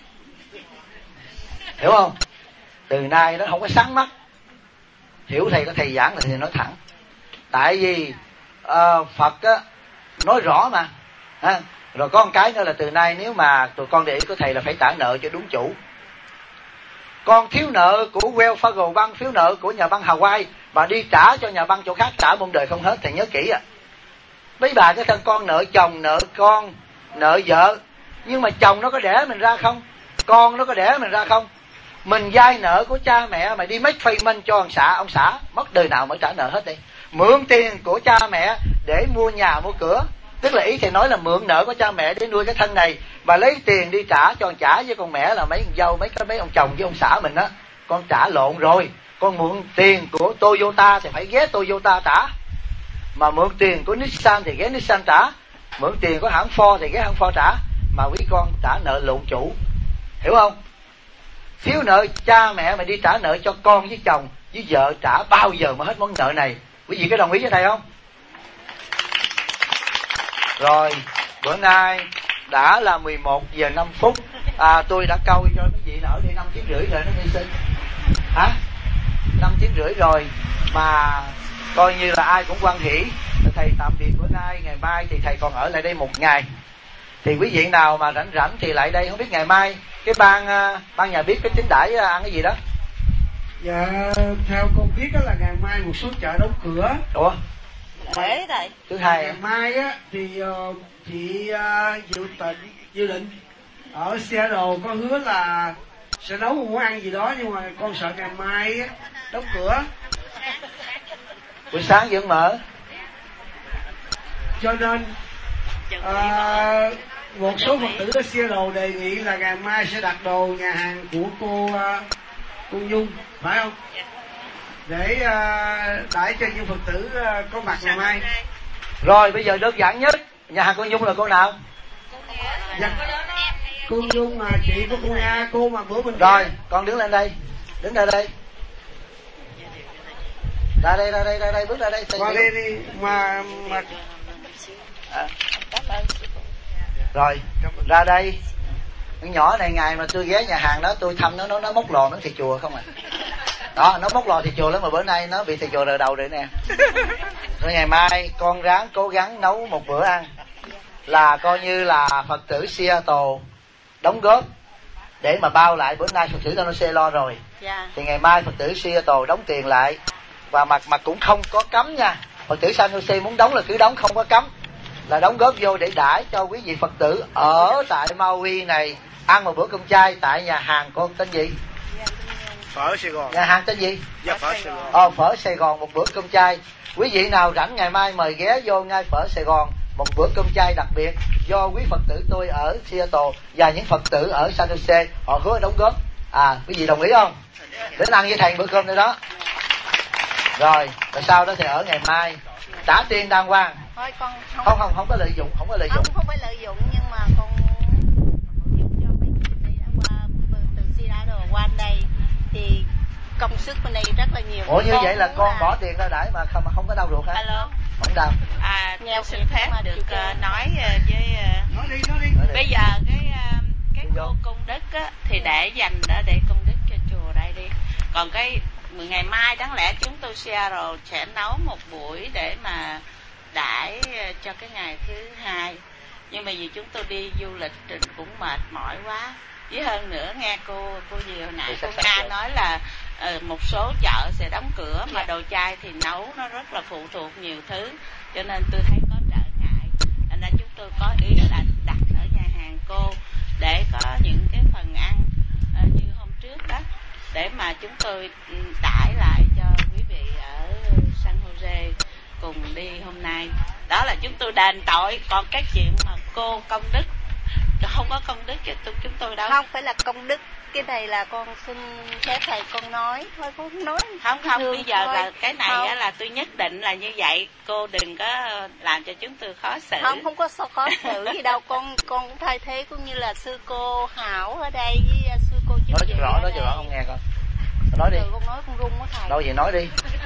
Hiểu không? Từ nay nó không có sáng mắt. Hiểu thầy có thầy giảng là thầy nói thẳng. Tại vì Phật á nói rõ mà. Rồi có một cái nữa là từ nay nếu mà tụi con để ý của thầy là phải trả nợ cho đúng chủ. Con thiếu nợ của Wells Fargo Bank, thiếu nợ của nhà băng Hawaii, bà đi trả cho nhà băng chỗ khác trả muôn đời không hết. Thầy nhớ kỹ mấy bà cái thân con nợ chồng, nợ con, nợ vợ, nhưng mà chồng nó có đẻ mình ra không? Con nó có đẻ mình ra không? Mình vay nợ của cha mẹ mà đi make payment cho ông xã mất đời nào mới trả nợ hết đi. Mượn tiền của cha mẹ để mua nhà mua cửa, tức là ý thầy nói là mượn nợ của cha mẹ để nuôi cái thân này, và lấy tiền đi trả cho trả với con mẹ là mấy con dâu, mấy ông chồng với ông xã mình á, con trả lộn rồi. Con mượn tiền của Toyota thì phải ghé Toyota trả, mà mượn tiền của Nissan thì ghé Nissan trả, mượn tiền của hãng Ford thì ghé hãng Ford trả, mà quý con trả nợ lộn chủ. Hiểu không? Thiếu nợ cha mẹ mà đi trả nợ cho con với chồng với vợ, trả bao giờ mà hết món nợ này? Quý vị có đồng ý với thầy không? Rồi Bữa nay đã là 11 giờ 5 phút. Tôi đã câu cho mấy vị ở đây 5 tiếng rưỡi rồi nó đi xin. Hả? 5 tiếng rưỡi rồi mà coi như là ai cũng hoan hỉ. Thầy tạm biệt bữa nay, ngày mai thì thầy còn ở lại đây 1 ngày. Thì quý vị nào mà rảnh rảnh thì lại đây, không biết ngày mai cái ban nhà biết cái chính đãi ăn cái gì đó. Dạ, theo con biết đó là ngày mai một số chợ đóng cửa. Ủa? Để thầy. Thứ hai Ngày mai á thì chị Dự Định ở Seattle có hứa là sẽ nấu một món ăn gì đó, nhưng mà con sợ ngày mai á đóng cửa. buổi sáng vẫn mở. Cho nên một số Phật tử ở Seattle đề nghị là ngày mai sẽ đặt đồ nhà hàng của cô Nhung, phải không? Để đãi cho những Phật tử có mặt ngày mai. Rồi bây giờ đơn giản nhất, nhà hàng cô Nhung là cô nào? Dạ, cô Nhung mà chị của cô Nga, cô mà bữa mình rồi con đứng lên đây, đứng ra đây, ra đây bước ra đây. Qua đây đi mà rồi ra đây. Con nhỏ này ngày mà tôi ghé nhà hàng đó tôi thăm nó móc lò nó thầy chùa không à. Đó, nó móc lò thầy chùa lắm mà bữa nay nó bị thầy chùa rờ đầu rồi nè. Rồi ngày mai con ráng cố gắng nấu một bữa ăn là coi như là Phật tử Seattle đóng góp để mà bao lại. Bữa nay Phật tử San Jose lo rồi. Thì ngày mai Phật tử Seattle đóng tiền lại và mà cũng không có cấm nha. Phật tử San Jose muốn đóng là cứ đóng, không có cấm, là đóng góp vô để đãi cho quý vị Phật tử ở tại Maui này ăn một bữa cơm chay tại nhà hàng con tên gì? Phở Sài Gòn. Nhà hàng tên gì? Dạ, Phở Sài Gòn. Phở Sài Gòn một bữa cơm chay. Quý vị nào rảnh ngày mai mời ghé vô ngay Phở Sài Gòn một bữa cơm chay đặc biệt do quý Phật tử tôi ở Seattle và những Phật tử ở San Jose họ hứa đóng góp. Quý vị đồng ý không? Đến ăn với thầy bữa cơm nữa đó. Rồi sau đó thì ở ngày mai trả tiền đàng hoàng. Thôi con không có lợi dụng, không phải lợi dụng nhưng mà con giúp cho mấy chị đây đã qua từ Seattle qua đây thì công sức bên đây rất là nhiều. Ủa như vậy là con bỏ tiền ra đãi mà không có đau ruột hả? Alo. Không đau. Nghèo xin phép được nói với Nói đi. Bây giờ cái cô công đức á, thì để dành để công đức cho chùa đây đi. Còn cái ngày mai đáng lẽ chúng tôi Seattle sẽ nấu một buổi để mà đãi cho cái ngày thứ hai, nhưng mà vì chúng tôi đi du lịch cũng mệt mỏi quá. Với hơn nữa nghe cô gì hồi nãy cô Nga nói là một số chợ sẽ đóng cửa mà đồ chay thì nấu nó rất là phụ thuộc nhiều thứ, cho nên tôi thấy có trở ngại. Thành ra chúng tôi có ý là đặt ở nhà hàng cô để có những cái phần ăn như hôm trước đó, để mà chúng tôi đãi lại cho quý vị ở San Jose cùng đi hôm nay. Đó là chúng tôi đền tội. Còn cái chuyện mà cô công đức không có công đức cho chúng tôi đâu. Không phải là công đức, cái này là con xin phép thầy con nói thôi, con không nói. Không bây giờ thôi. Là cái này á, là tôi nhất định là như vậy, cô đừng có làm cho chúng tôi khó xử. Không có khó xử gì đâu, con cũng thay thế cũng như là sư cô Hảo ở đây với sư cô Chú. Nói cho rõ không nghe con. Nói đi. Con nói con run quá thầy. Đâu vậy nói đi.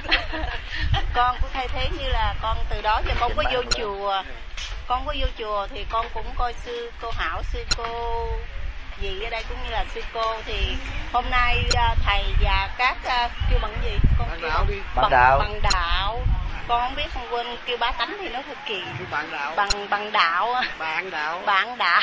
Con cũng thay thế như là con từ đó giờ con có vô chùa. Con có vô chùa thì con cũng coi sư cô Hảo, sư cô gì ở đây cũng như là sư cô. Thì hôm nay thầy và các kêu bằng gì? Con Bằng kêu đạo đi. Bằng đạo. Bằng đạo. Con không biết, con quên kêu bá tánh thì nó thật kỳ. Bạn đạo. Bằng đạo. Bạn đạo. Bạn đạo.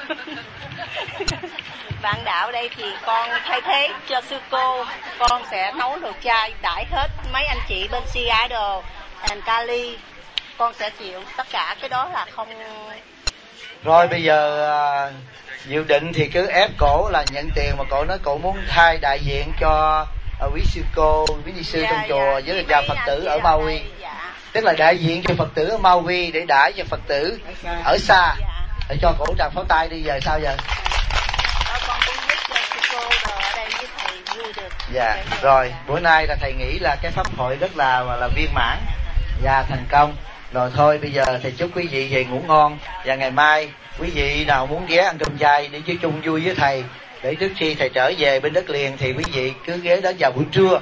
Bạn đạo đây thì con thay thế cho sư cô. Con sẽ nấu đồ chay đãi hết mấy anh chị bên Seattle and Cali. Con sẽ chịu tất cả cái đó là không. Rồi bây giờ Dự Định thì cứ ép cổ là nhận tiền, mà cổ nói cổ muốn thay đại diện cho quý sư cô, quý ni sư trong chùa với là Phật tử ở Maui. Tức là đại diện cho Phật tử ở Maui để đãi cho Phật tử ở xa. Để cho cổ tràng pháo tay đi, giờ sao giờ? Con cũng giúp cho sư cô rồi ở đây với thầy vui được. Dạ, rồi bữa nay là thầy nghĩ là cái pháp hội rất là viên mãn và thành công. Rồi thôi bây giờ thầy chúc quý vị về ngủ ngon, và ngày mai quý vị nào muốn ghé ăn cơm chay để chơi chung vui với thầy, để trước khi thầy trở về bên đất liền thì quý vị cứ ghé đến vào buổi trưa.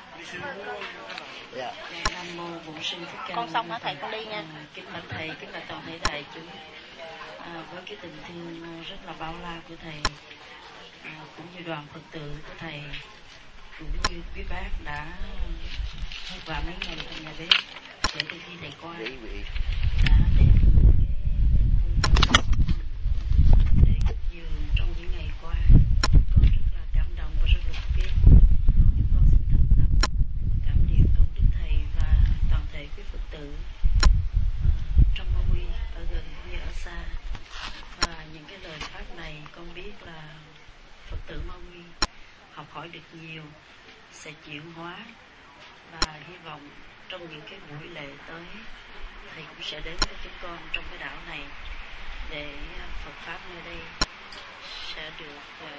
Dạ. Con xong hả thầy, con đi nha. Kính bạch thầy, kính bạch toàn thể thầy chú. với cái tình thương rất là bao la của thầy, cũng như đoàn Phật tử của thầy, cũng như quý bác đã vất vả mấy ngày trong nhà bếp để từ khi thầy qua đã đem để cất giường trong những ngày qua. Con rất là cảm động và rất là biết. Chúng con xin thành tâm cảm niệm công đức thầy và toàn thể quý Phật tử trong Ma Uy, ở gần như ở xa. Và những cái lời pháp này con biết là Phật tử Ma Uy học hỏi được nhiều, sẽ chuyển hóa, và hy vọng trong những cái buổi lễ tới thầy cũng sẽ đến với chúng con trong cái đảo này để Phật pháp nơi đây sẽ được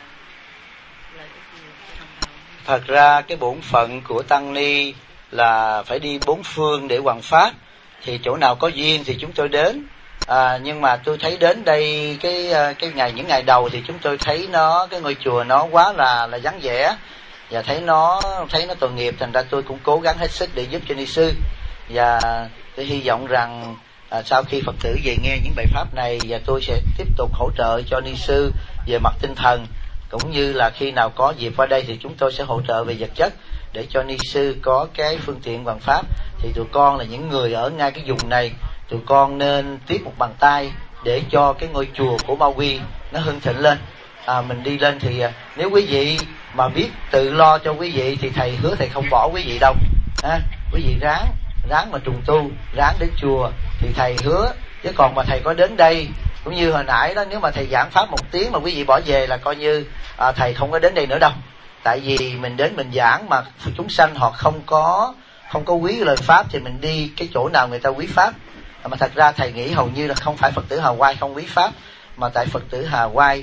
lợi ích nhiều cho đồng bào. Thật ra cái bổn phận của tăng ni là phải đi bốn phương để hoằng pháp, thì chỗ nào có duyên thì chúng tôi đến. Nhưng mà tôi thấy đến đây những ngày đầu thì chúng tôi thấy cái ngôi chùa nó quá là vắng vẻ, và thấy nó tội nghiệp, thành ra tôi cũng cố gắng hết sức để giúp cho ni sư. Và tôi hy vọng rằng sau khi Phật tử về nghe những bài pháp này, và tôi sẽ tiếp tục hỗ trợ cho ni sư về mặt tinh thần, cũng như là khi nào có dịp qua đây thì chúng tôi sẽ hỗ trợ về vật chất để cho ni sư có cái phương tiện hoằng pháp. Thì tụi con là những người ở ngay cái vùng này, tụi con nên tiếp một bàn tay để cho cái ngôi chùa của Ma Uy nó hưng thịnh lên. Mình đi lên thì nếu quý vị mà biết tự lo cho quý vị thì thầy hứa thầy không bỏ quý vị đâu. Quý vị ráng mà trùng tu, ráng đến chùa thì thầy hứa. Chứ còn mà thầy có đến đây, cũng như hồi nãy đó, nếu mà thầy giảng pháp 1 tiếng mà quý vị bỏ về là coi như thầy không có đến đây nữa đâu. Tại vì mình đến mình giảng mà chúng sanh họ không có quý lời pháp thì mình đi cái chỗ nào người ta quý pháp. Mà thật ra thầy nghĩ hầu như là không phải Phật tử Hà Quai không quý pháp, mà tại Phật tử Hà Quai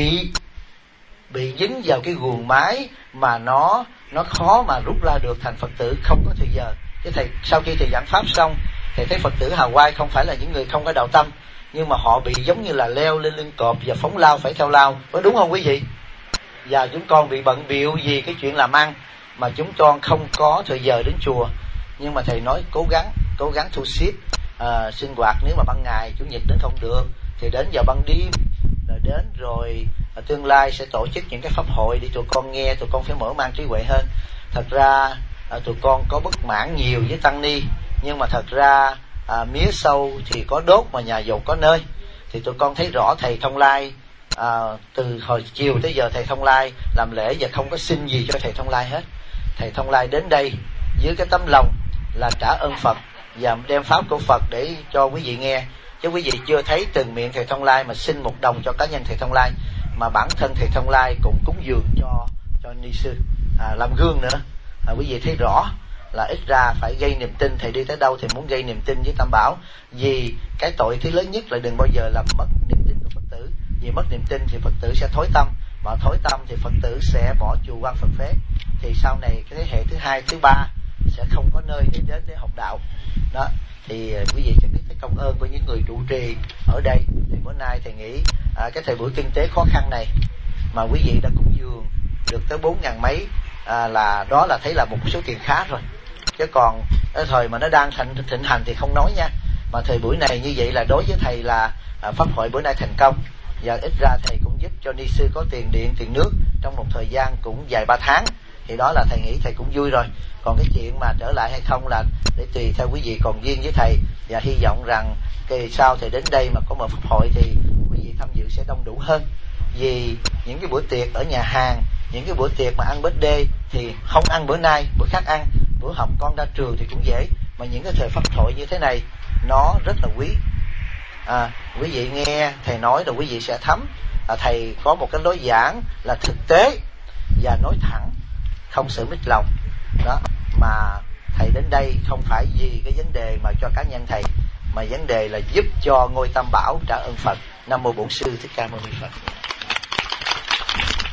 bị dính vào cái guồng máy mà nó khó mà rút ra được, thành Phật tử không có thời giờ. Chứ thầy sau khi thầy giảng pháp xong, thầy thấy Phật tử Hà Quai không phải là những người không có đạo tâm, nhưng mà họ bị giống như là leo lên lưng cọp và phóng lao phải theo lao, có đúng không quý vị? Và chúng con bị bận bịu vì cái chuyện làm ăn mà chúng con không có thời giờ đến chùa. Nhưng mà thầy nói cố gắng thu xếp sinh hoạt. Nếu mà ban ngày chủ nhật đến không được thì đến vào ban đêm, rồi đến rồi tương lai sẽ tổ chức những cái pháp hội để tụi con nghe, tụi con phải mở mang trí huệ hơn. Thật ra tụi con có bất mãn nhiều với tăng ni, nhưng mà thật ra mía sâu thì có đốt mà nhà dầu có nơi. Thì tụi con thấy rõ thầy Thông Lai từ hồi chiều tới giờ thầy Thông Lai làm lễ và không có xin gì cho thầy Thông Lai hết. Thầy Thông Lai đến đây với cái tấm lòng là trả ơn Phật và đem pháp của Phật để cho quý vị nghe. Chứ quý vị chưa thấy từ miệng thầy Thông Lai mà xin 1 đồng cho cá nhân thầy Thông Lai, mà bản thân thầy Thông Lai cũng cúng dường cho ni sư làm gương nữa. Quý vị thấy rõ là ít ra phải gây niềm tin. Thầy đi tới đâu thì muốn gây niềm tin với Tam Bảo, vì cái tội thứ lớn nhất là đừng bao giờ làm mất niềm tin của Phật tử. Vì mất niềm tin thì Phật tử sẽ thối tâm, mà thối tâm thì Phật tử sẽ bỏ chùa quan Phật phế, thì sau này cái thế hệ thứ 2, thứ 3 sẽ không có nơi để đến để học đạo đó. Thì quý vị sẽ biết cái công ơn của những người trụ trì ở đây. Thì bữa nay thầy nghĩ cái thời buổi kinh tế khó khăn này mà quý vị đã cúng dường được tới 4.000 mấy, là đó là thấy là một số tiền khá rồi. Chứ còn cái thời mà nó đang thịnh hành thì không nói nha. Mà thời buổi này như vậy là đối với thầy là pháp hội bữa nay thành công, và ít ra thầy cũng giúp cho ni sư có tiền điện, tiền nước trong một thời gian cũng vài 3 tháng. Thì đó là thầy nghĩ thầy cũng vui rồi. Còn cái chuyện mà trở lại hay không là để tùy theo quý vị còn duyên với thầy. Và hy vọng rằng kỳ sau thầy đến đây mà có một pháp hội thì quý vị tham dự sẽ đông đủ hơn. Vì những cái bữa tiệc ở nhà hàng, những cái bữa tiệc mà ăn birthday thì không ăn bữa nay, bữa khác ăn. Bữa học con ra trường thì cũng dễ. Mà những cái thời pháp hội như thế này nó rất là quý. Quý vị nghe thầy nói rồi quý vị sẽ thấm. Thầy có một cái lối giảng là thực tế và nói thẳng, không sự mít lòng đó. Mà thầy đến đây không phải vì cái vấn đề mà cho cá nhân thầy, mà vấn đề là giúp cho ngôi Tam Bảo trả ơn Phật. Nam mô Bổn Sư Thích Ca Mâu Ni Phật.